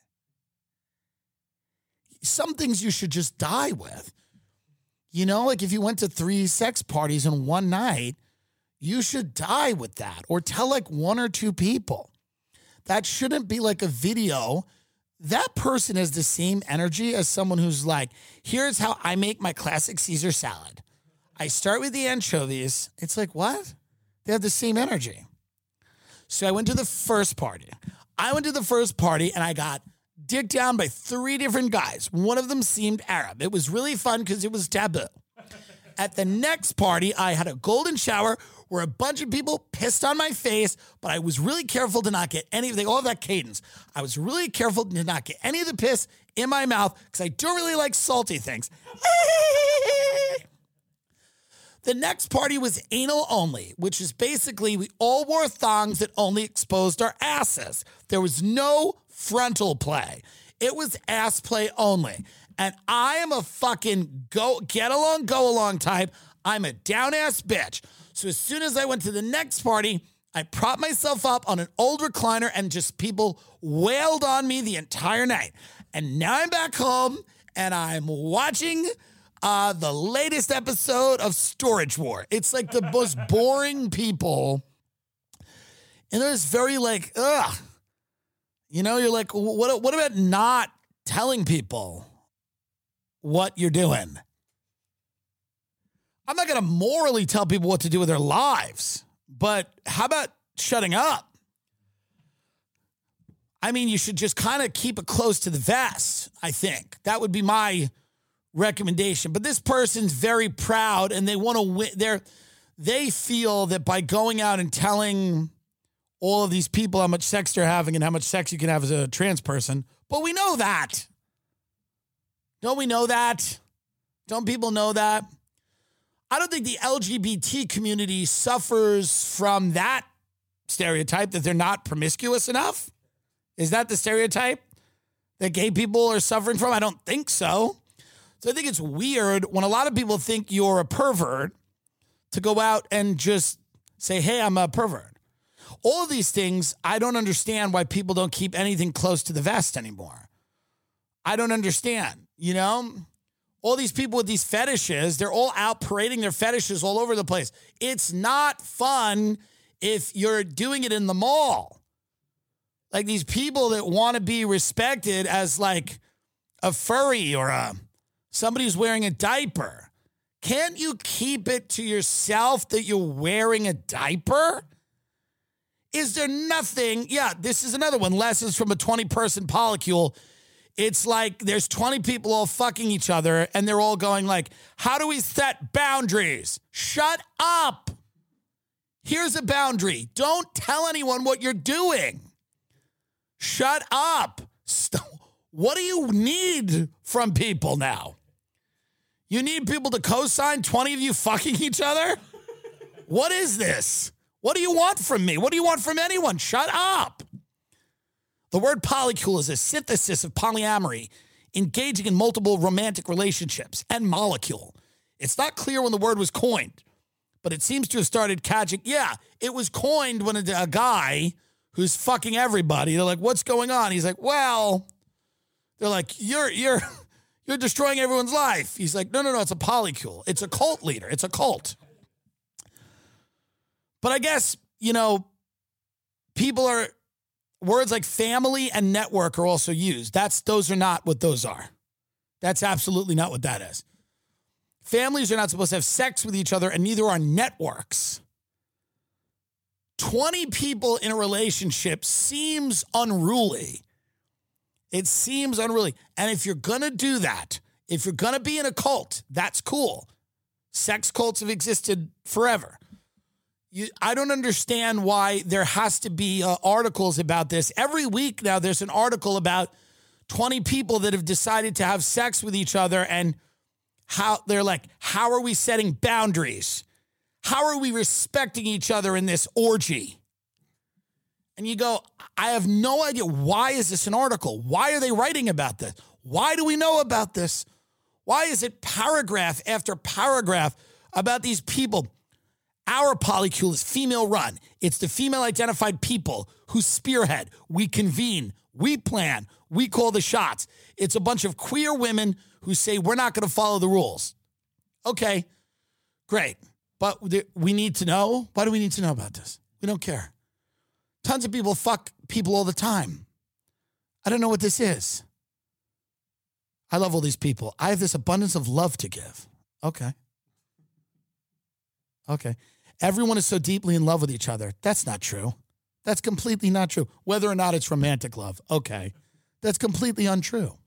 Some things you should just die with. You know, like if you went to three sex parties in one night, you should die with that or tell like one or two people. That shouldn't be like a video. That person has the same energy as someone who's like, here's how I make my classic Caesar salad. I start with the anchovies. It's like, what? They have the same energy. So I went to the first party. I went to the first party and I got dicked down by three different guys. One of them seemed Arab. It was really fun because it was taboo. At the next party, I had a golden shower where a bunch of people pissed on my face, but I was really careful to not get any of, they all have that cadence. I was really careful to not get any of the piss in my mouth because I don't really like salty things. The next party was anal only, which is basically we all wore thongs that only exposed our asses. There was no frontal play. It was ass play only. And I am a fucking go get along, go along type. I'm a down ass bitch. So as soon as I went to the next party, I propped myself up on an old recliner and just people wailed on me the entire night. And now I'm back home and I'm watching uh, the latest episode of Storage War. It's like the most boring people. And there's very like, ugh. You know, you're like, what, what about not telling people what you're doing? I'm not going to morally tell people what to do with their lives, but how about shutting up? I mean, you should just kind of keep it close to the vest, I think. That would be my recommendation. But this person's very proud and they want to win. They're, they feel that by going out and telling all of these people how much sex they're having and how much sex you can have as a trans person, but we know that. Don't we know that? Don't people know that? I don't think the L G B T community suffers from that stereotype that they're not promiscuous enough. Is that the stereotype that gay people are suffering from? I don't think so. So I think it's weird when a lot of people think you're a pervert to go out and just say, hey, I'm a pervert. All of these things, I don't understand why people don't keep anything close to the vest anymore. I don't understand, you know? All these people with these fetishes, they're all out parading their fetishes all over the place. It's not fun if you're doing it in the mall. Like these people that want to be respected as like a furry or a somebody who's wearing a diaper. Can't you keep it to yourself that you're wearing a diaper? Is there nothing? Yeah, this is another one. Lessons from a twenty-person polycule. It's like there's twenty people all fucking each other and they're all going like, how do we set boundaries? Shut up. Here's a boundary. Don't tell anyone what you're doing. Shut up. St- what do you need from people now? You need people to co-sign twenty of you fucking each other? What is this? What do you want from me? What do you want from anyone? Shut up. The word polycule is a synthesis of polyamory, engaging in multiple romantic relationships, and molecule. It's not clear when the word was coined, but it seems to have started catching. Yeah, it was coined when a, a guy who's fucking everybody, they're like, what's going on? He's like, well, they're like, you're, you're, you're destroying everyone's life. He's like, no, no, no, it's a polycule. It's a cult leader. It's a cult. But I guess, you know, people are, words like family and network are also used. That's, those are not what those are. That's absolutely not what that is. Families are not supposed to have sex with each other, and neither are networks. twenty people in a relationship seems unruly. It seems unruly. And if you're going to do that, if you're going to be in a cult, that's cool. Sex cults have existed forever. You, I don't understand why there has to be uh, articles about this. Every week now there's an article about twenty people that have decided to have sex with each other, and how they're like, how are we setting boundaries? How are we respecting each other in this orgy? And you go, I have no idea. Why is this an article? Why are they writing about this? Why do we know about this? Why is it paragraph after paragraph about these people? Our polycule is female run. It's the female identified people who spearhead. We convene. We plan. We call the shots. It's a bunch of queer women who say we're not going to follow the rules. Okay, great. But we need to know. Why do we need to know about this? We don't care. Tons of people fuck people all the time. I don't know what this is. I love all these people. I have this abundance of love to give. Okay. Okay. Everyone is so deeply in love with each other. That's not true. That's completely not true. Whether or not it's romantic love. Okay. That's completely untrue.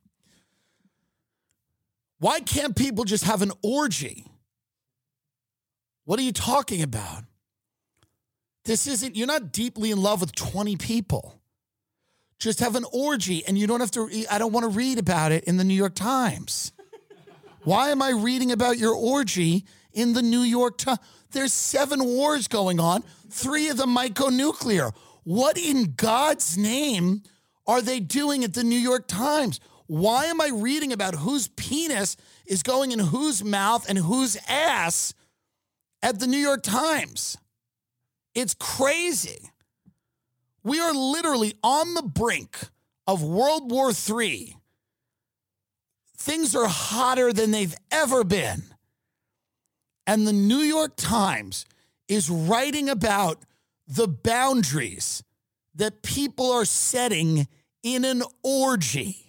Why can't people just have an orgy? What are you talking about? This isn't, you're not deeply in love with twenty people. Just have an orgy, and you don't have to, I don't want to read about it in the New York Times. Why am I reading about your orgy in the New York Times? There's seven wars going on. Three of them might go nuclear. What in God's name are they doing at the New York Times? Why am I reading about whose penis is going in whose mouth and whose ass at the New York Times? It's crazy. We are literally on the brink of World War Three. Things are hotter than they've ever been. And the New York Times is writing about the boundaries that people are setting in an orgy.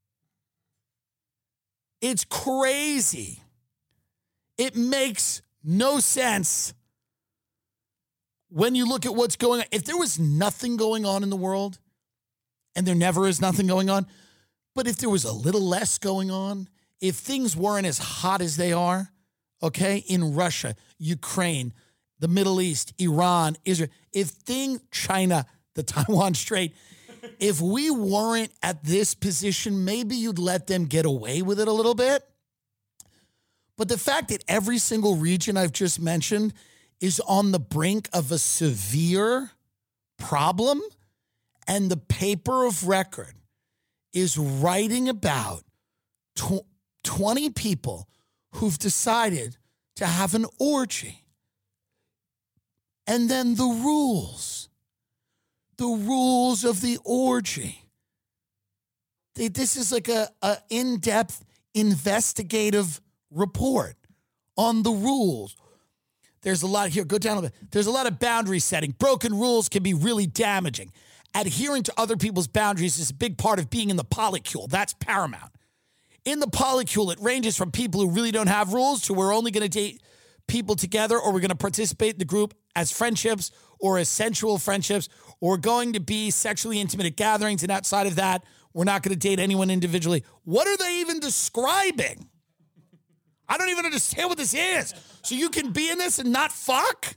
It's crazy. It makes no sense when you look at what's going on. If there was nothing going on in the world, and there never is nothing going on, but if there was a little less going on, if things weren't as hot as they are, okay, in Russia, Ukraine, the Middle East, Iran, Israel, if thing, China, the Taiwan Strait, if we weren't at this position, maybe you'd let them get away with it a little bit. But the fact that every single region I've just mentioned is on the brink of a severe problem, and the paper of record is writing about tw- twenty people who've decided to have an orgy. And then the rules, the rules of the orgy. They, this is like a, a in-depth investigative report on the rules. There's a lot here. Go down a bit. There's a lot of boundary setting. Broken rules can be really damaging. Adhering to other people's boundaries is a big part of being in the polycule. That's paramount. In the polycule, it ranges from people who really don't have rules to we're only going to date people together, or we're going to participate in the group as friendships or as sensual friendships, or we're going to be sexually intimate at gatherings, and outside of that, we're not going to date anyone individually. What are they even describing? I don't even understand what this is. So you can be in this and not fuck?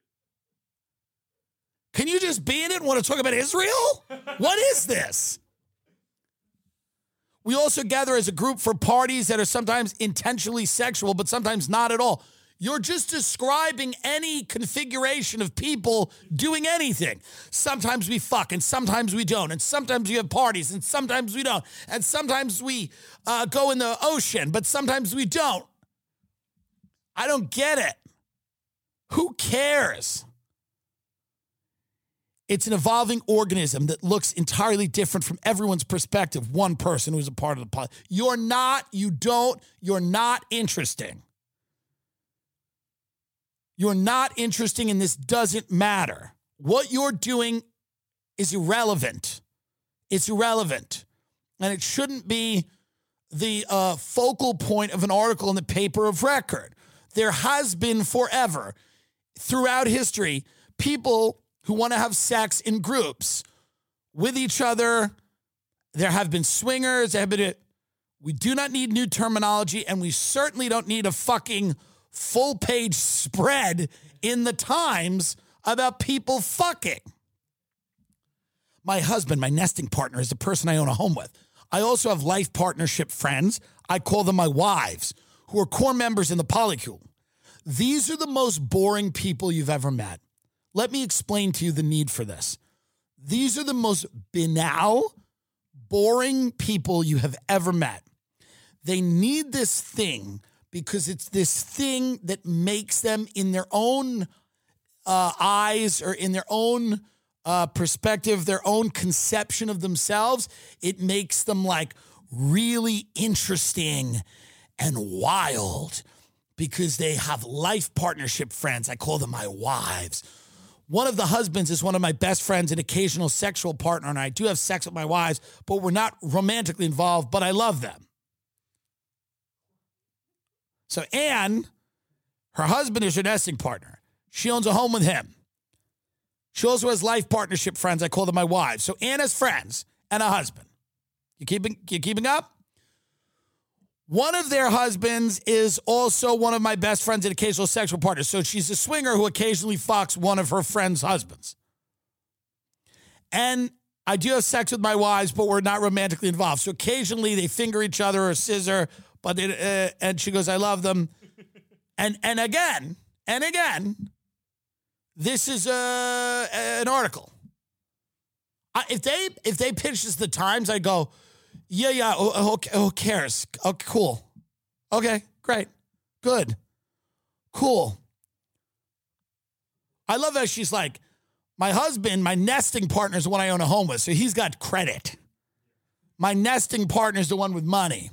Can you just be in it and want to talk about Israel? What is this? We also gather as a group for parties that are sometimes intentionally sexual, but sometimes not at all. You're just describing any configuration of people doing anything. Sometimes we fuck, and sometimes we don't, and sometimes we have parties, and sometimes we don't, and sometimes we uh, go in the ocean, but sometimes we don't. I don't get it. Who cares? It's an evolving organism that looks entirely different from everyone's perspective. One person who's a part of the pod. You're not, you don't, you're not interesting. You're not interesting, and this doesn't matter. What you're doing is irrelevant. It's irrelevant. And it shouldn't be the uh, focal point of an article in the paper of record. There has been forever, throughout history, people who want to have sex in groups with each other. There have been swingers. There have been a, we do not need new terminology, and we certainly don't need a fucking full-page spread in the Times about people fucking. My husband, my nesting partner, is the person I own a home with. I also have life partnership friends. I call them my wives, who are core members in the polycule. These are the most boring people you've ever met. Let me explain to you the need for this. These are the most banal, boring people you have ever met. They need this thing because it's this thing that makes them, in their own uh, eyes or in their own uh, perspective, their own conception of themselves, it makes them like really interesting and wild because they have life partnership friends. I call them my wives. One of the husbands is one of my best friends, an occasional sexual partner, and I do have sex with my wives, but we're not romantically involved, but I love them. So Anne, her husband is her nesting partner. She owns a home with him. She also has life partnership friends. I call them my wives. So Anne has friends and a husband. You keeping, you keeping up? One of their husbands is also one of my best friends and occasional sexual partners. So she's a swinger who occasionally fucks one of her friends' husbands. And I do have sex with my wives, but we're not romantically involved. So occasionally they finger each other or scissor, but it, uh, and she goes, I love them. And and again, and again, this is a, an article. I, if they if they pitch this the Times, I go, yeah, yeah, who, who cares? Okay, cool. Okay, great. Good. Cool. I love that she's like, my husband, my nesting partner is the one I own a home with, so he's got credit. My nesting partner is the one with money.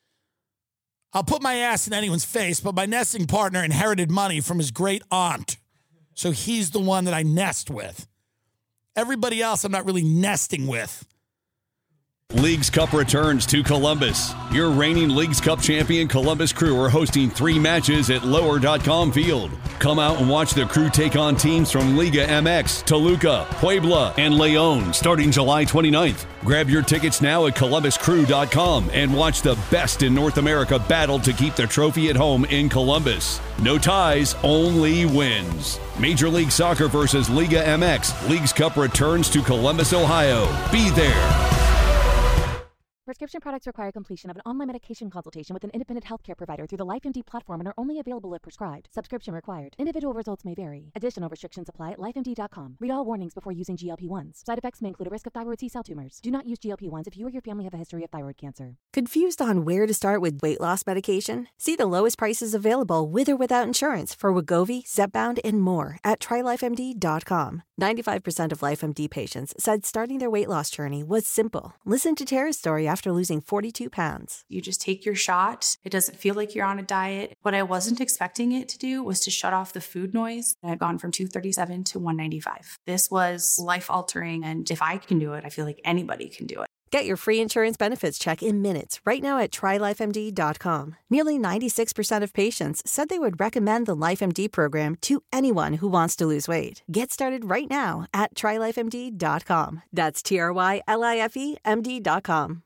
I'll put my ass in anyone's face, but my nesting partner inherited money from his great aunt, so he's the one that I nest with. Everybody else I'm not really nesting with. Leagues Cup returns to Columbus. Your reigning Leagues Cup champion Columbus Crew are hosting three matches at lower dot com Field. Come out and watch the Crew take on teams from Liga M X, Toluca, Puebla, and Leon starting July twenty-ninth. Grab your tickets now at columbus crew dot com and watch the best in North America battle to keep the trophy at home in Columbus. No ties, only wins. Major League Soccer versus Liga M X. Leagues Cup returns to Columbus, Ohio. Be there. Prescription products require completion of an online medication consultation with an independent healthcare provider through the LifeMD platform and are only available if prescribed. Subscription required. Individual results may vary. Additional restrictions apply at life M D dot com. Read all warnings before using G L P one s. Side effects may include a risk of thyroid C-cell tumors. Do not use G L P one s if you or your family have a history of thyroid cancer. Confused on where to start with weight loss medication? See the lowest prices available with or without insurance for Wegovy, Zepbound, and more at try life M D dot com. ninety-five percent of LifeMD patients said starting their weight loss journey was simple. Listen to Tara's story after losing forty-two pounds. You just take your shot. It doesn't feel like you're on a diet. What I wasn't expecting it to do was to shut off the food noise. I had gone from two thirty-seven to one ninety-five. This was life-altering, and if I can do it, I feel like anybody can do it. Get your free insurance benefits check in minutes right now at try life M D dot com. Nearly ninety-six percent of patients said they would recommend the LifeMD program to anyone who wants to lose weight. Get started right now at try life M D dot com. That's T R Y L I F E M D dot com.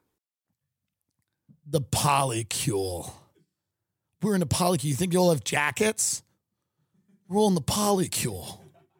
The polycule. We're in a polycule. You think you all have jackets? We're all in the polycule.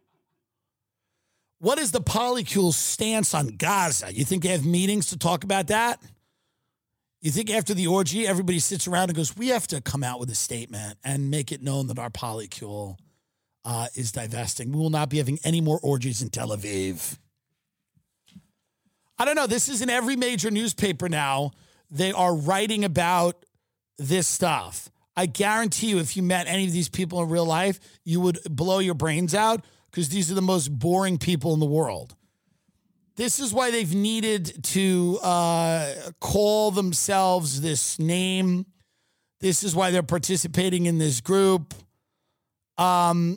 What is the polycule's stance on Gaza? You think they have meetings to talk about that? You think after the orgy, everybody sits around and goes, we have to come out with a statement and make it known that our polycule uh, is divesting. We will not be having any more orgies in Tel Aviv. I don't know. This is in every major newspaper now. They are writing about this stuff. I guarantee you, if you met any of these people in real life, you would blow your brains out because these are the most boring people in the world. This is why they've needed to uh, call themselves this name. This is why they're participating in this group. Um,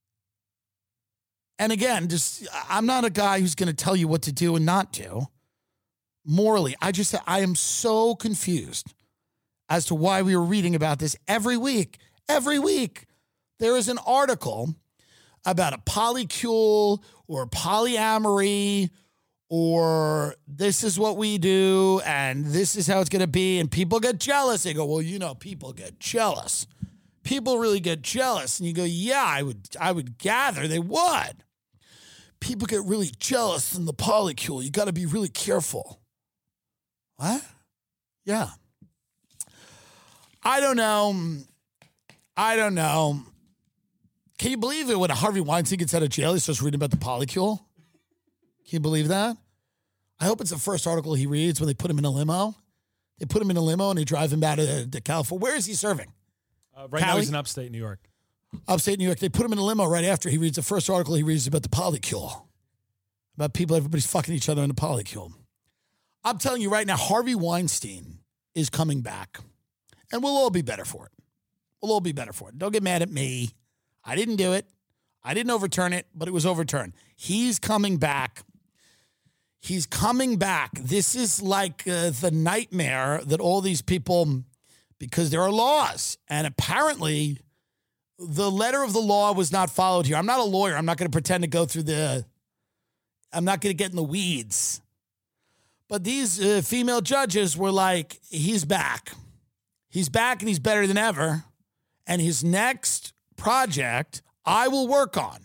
and again, just I'm not a guy who's going to tell you what to do and not do. Morally, I just I am so confused as to why we were reading about this every week. Every week, there is an article about a polycule or polyamory, or this is what we do, and this is how it's going to be, and people get jealous. They go, well, you know, people get jealous. People really get jealous. And you go, yeah, I would I would gather they would. People get really jealous in the polycule. You got to be really careful. What? Yeah. I don't know. I don't know. Can you believe it when Harvey Weinstein gets out of jail, he starts reading about the polycule? Can you believe that? I hope it's the first article he reads when they put him in a limo. They put him in a limo and they drive him out to, to California. Where is he serving? Uh, right Cali? now he's in upstate New York. Upstate New York. They put him in a limo right after he reads the first article he reads about the polycule. About people, everybody's fucking each other in the polycule. I'm telling you right now, Harvey Weinstein is coming back. And we'll all be better for it. We'll all be better for it. Don't get mad at me. I didn't do it. I didn't overturn it, but it was overturned. He's coming back. He's coming back. This is like uh, the nightmare that all these people, because there are laws. And apparently, the letter of the law was not followed here. I'm not a lawyer. I'm not going to pretend to go through the, I'm not going to get in the weeds. But these uh, female judges were like, he's back. He's back and he's better than ever. And his next project, I will work on.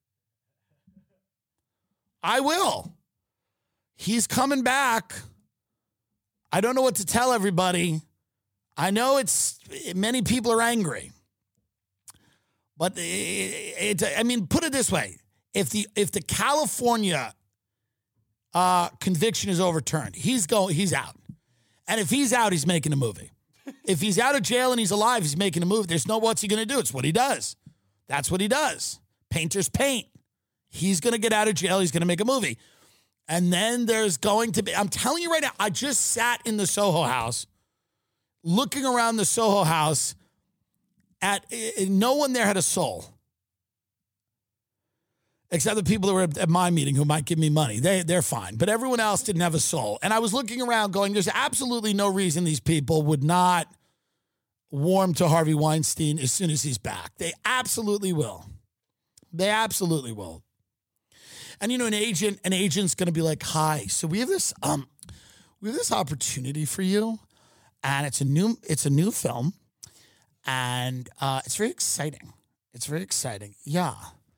I will. He's coming back. I don't know what to tell everybody. I know it's, many people are angry. But it, it, I mean, put it this way. If the if the California uh, conviction is overturned, he's going, he's out. And if he's out, he's making a movie. If he's out of jail and he's alive, he's making a movie. There's no what's he going to do. It's what he does. That's what he does. Painters paint. He's going to get out of jail. He's going to make a movie. And then there's going to be, I'm telling you right now, I just sat in the Soho House, looking around the Soho House at, no one there had a soul. Except the people that were at my meeting who might give me money. They, they're fine. But everyone else didn't have a soul. And I was looking around going, there's absolutely no reason these people would not warm to Harvey Weinstein as soon as he's back. They absolutely will. They absolutely will. And, you know, an agent, an agent's going to be like, hi, so we have this, um, we have this opportunity for you. And it's a new, it's a new film. And uh, it's very exciting. It's very exciting. Yeah.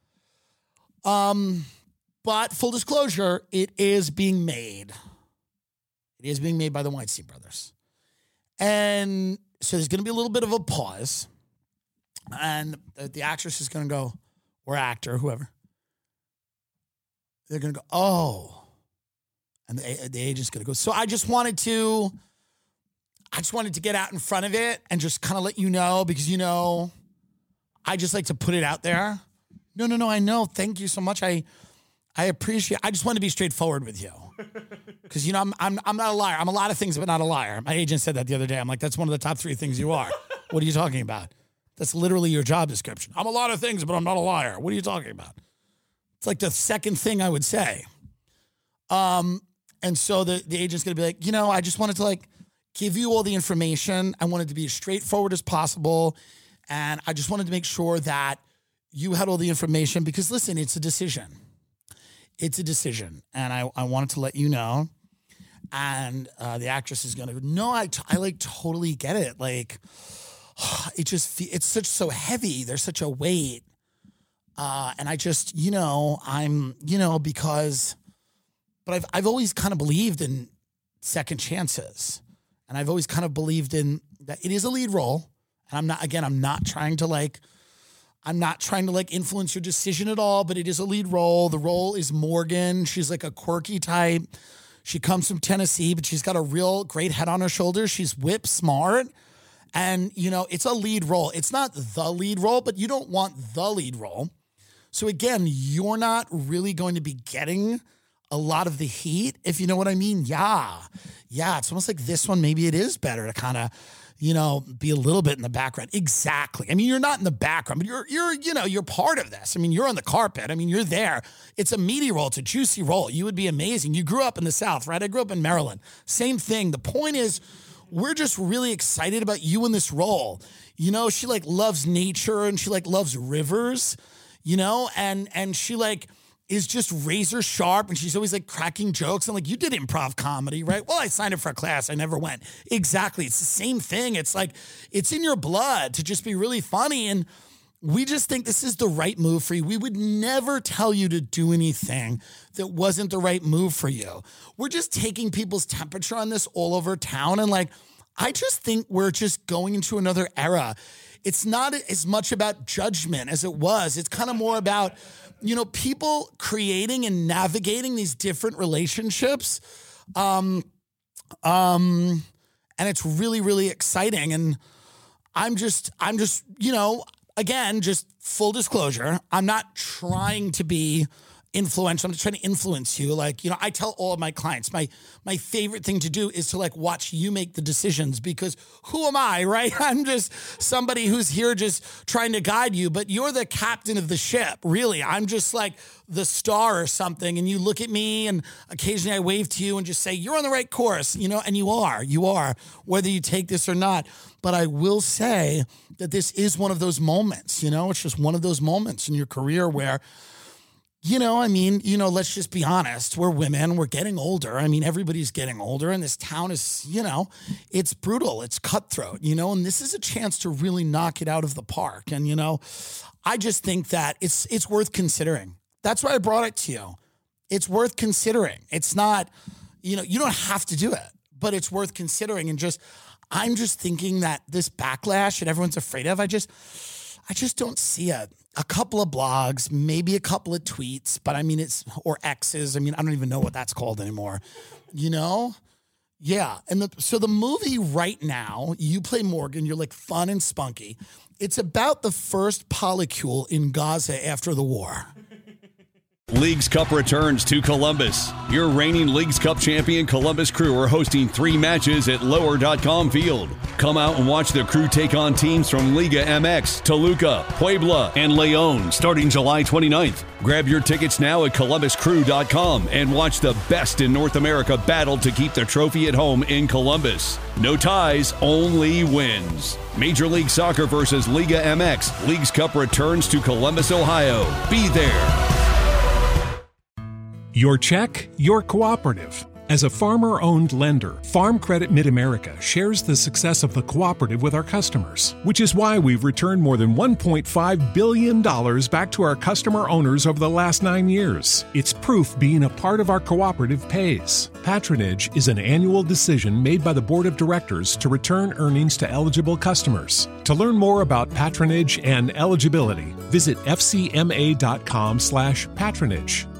Um, but full disclosure, it is being made. It is being made by the Weinstein brothers. And so there's going to be a little bit of a pause. And the, the actress is going to go, or actor, whoever. They're going to go, oh. And the, the agent's going to go. So I just wanted to, I just wanted to get out in front of it and just kind of let you know, because, you know, I just like to put it out there. No, no, no, I know. Thank you so much. I I appreciate I just want to be straightforward with you. Because, you know, I'm, I'm I'm not a liar. I'm a lot of things, but not a liar. My agent said that the other day. I'm like, that's one of the top three things you are. What are you talking about? That's literally your job description. I'm a lot of things, but I'm not a liar. What are you talking about? It's like the second thing I would say. Um, and so the, the agent's going to be like, you know, I just wanted to, like, give you all the information. I wanted to be as straightforward as possible. And I just wanted to make sure that you had all the information because, listen, it's a decision. It's a decision. And I, I wanted to let you know. And uh, the actress is going to go, no, I, t- I like totally get it. Like, it just, fe- it's such so heavy. There's such a weight. Uh, and I just, you know, I'm, you know, because, but I've, I've always kind of believed in second chances. And I've always kind of believed in that it is a lead role. And I'm not, again, I'm not trying to like, I'm not trying to like influence your decision at all, but it is a lead role. The role is Morgan. She's like a quirky type. She comes from Tennessee, but she's got a real great head on her shoulders. She's whip smart. And, you know, it's a lead role. It's not the lead role, but you don't want the lead role. So again, you're not really going to be getting a lot of the heat, if you know what I mean. Yeah. Yeah. It's almost like this one, maybe it is better to kind of, you know, be a little bit in the background. Exactly. I mean, you're not in the background, but you're, you're, you know, you're part of this. I mean, you're on the carpet. I mean, you're there. It's a meaty role. It's a juicy role. You would be amazing. You grew up in the South, right? I grew up in Maryland. Same thing. The point is, we're just really excited about you in this role. You know, she like loves nature and she like loves rivers, you know, and, and she like is just razor sharp and she's always like cracking jokes. And like, you did improv comedy, right? Well, I signed up for a class. I never went. Exactly. It's the same thing. It's like, it's in your blood to just be really funny. And we just think this is the right move for you. We would never tell you to do anything that wasn't the right move for you. We're just taking people's temperature on this all over town. And like, I just think we're just going into another era. It's not as much about judgment as it was. It's kind of more about, you know, people creating and navigating these different relationships. Um, um, and it's really, really exciting. And I'm just, I'm just, you know, again, just full disclosure, I'm not trying to be influential. I'm just trying to influence you. Like, you know, I tell all of my clients, my my favorite thing to do is to like watch you make the decisions, because who am I, right? I'm just somebody who's here just trying to guide you, but you're the captain of the ship, really. I'm just like the star or something, and you look at me and occasionally I wave to you and just say, you're on the right course, you know, and you are, you are, whether you take this or not. But I will say that this is one of those moments, you know, it's just one of those moments in your career where, you know, I mean, you know, let's just be honest. We're women. We're getting older. I mean, everybody's getting older, and this town is, you know, it's brutal. It's cutthroat, you know, and this is a chance to really knock it out of the park. And, you know, I just think that it's it's worth considering. That's why I brought it to you. It's worth considering. It's not, you know, you don't have to do it, but it's worth considering. And just, I'm just thinking that this backlash that everyone's afraid of, I just, I just don't see it. A couple of blogs, maybe a couple of tweets, but I mean, it's, or X's. I mean, I don't even know what that's called anymore, you know? Yeah. And the, so the movie right now, you play Morgan, you're like fun and spunky. It's about the first polycule in Gaza after the war. Leagues Cup returns to Columbus. Your reigning Leagues Cup champion Columbus Crew are hosting three matches at lower dot com Field. Come out and watch the Crew take on teams from Liga M X, Toluca, Puebla, and León starting July twenty-ninth. Grab your tickets now at columbus crew dot com and watch the best in North America battle to keep the trophy at home in Columbus. No ties, only wins. Major League Soccer versus Liga M X. Leagues Cup returns to Columbus, Ohio. Be there. Your check, your cooperative. As a farmer-owned lender, Farm Credit Mid-America shares the success of the cooperative with our customers, which is why we've returned more than one point five billion dollars back to our customer owners over the last nine years. It's proof being a part of our cooperative pays. Patronage is an annual decision made by the Board of Directors to return earnings to eligible customers. To learn more about patronage and eligibility, visit f c m a dot com slash patronage.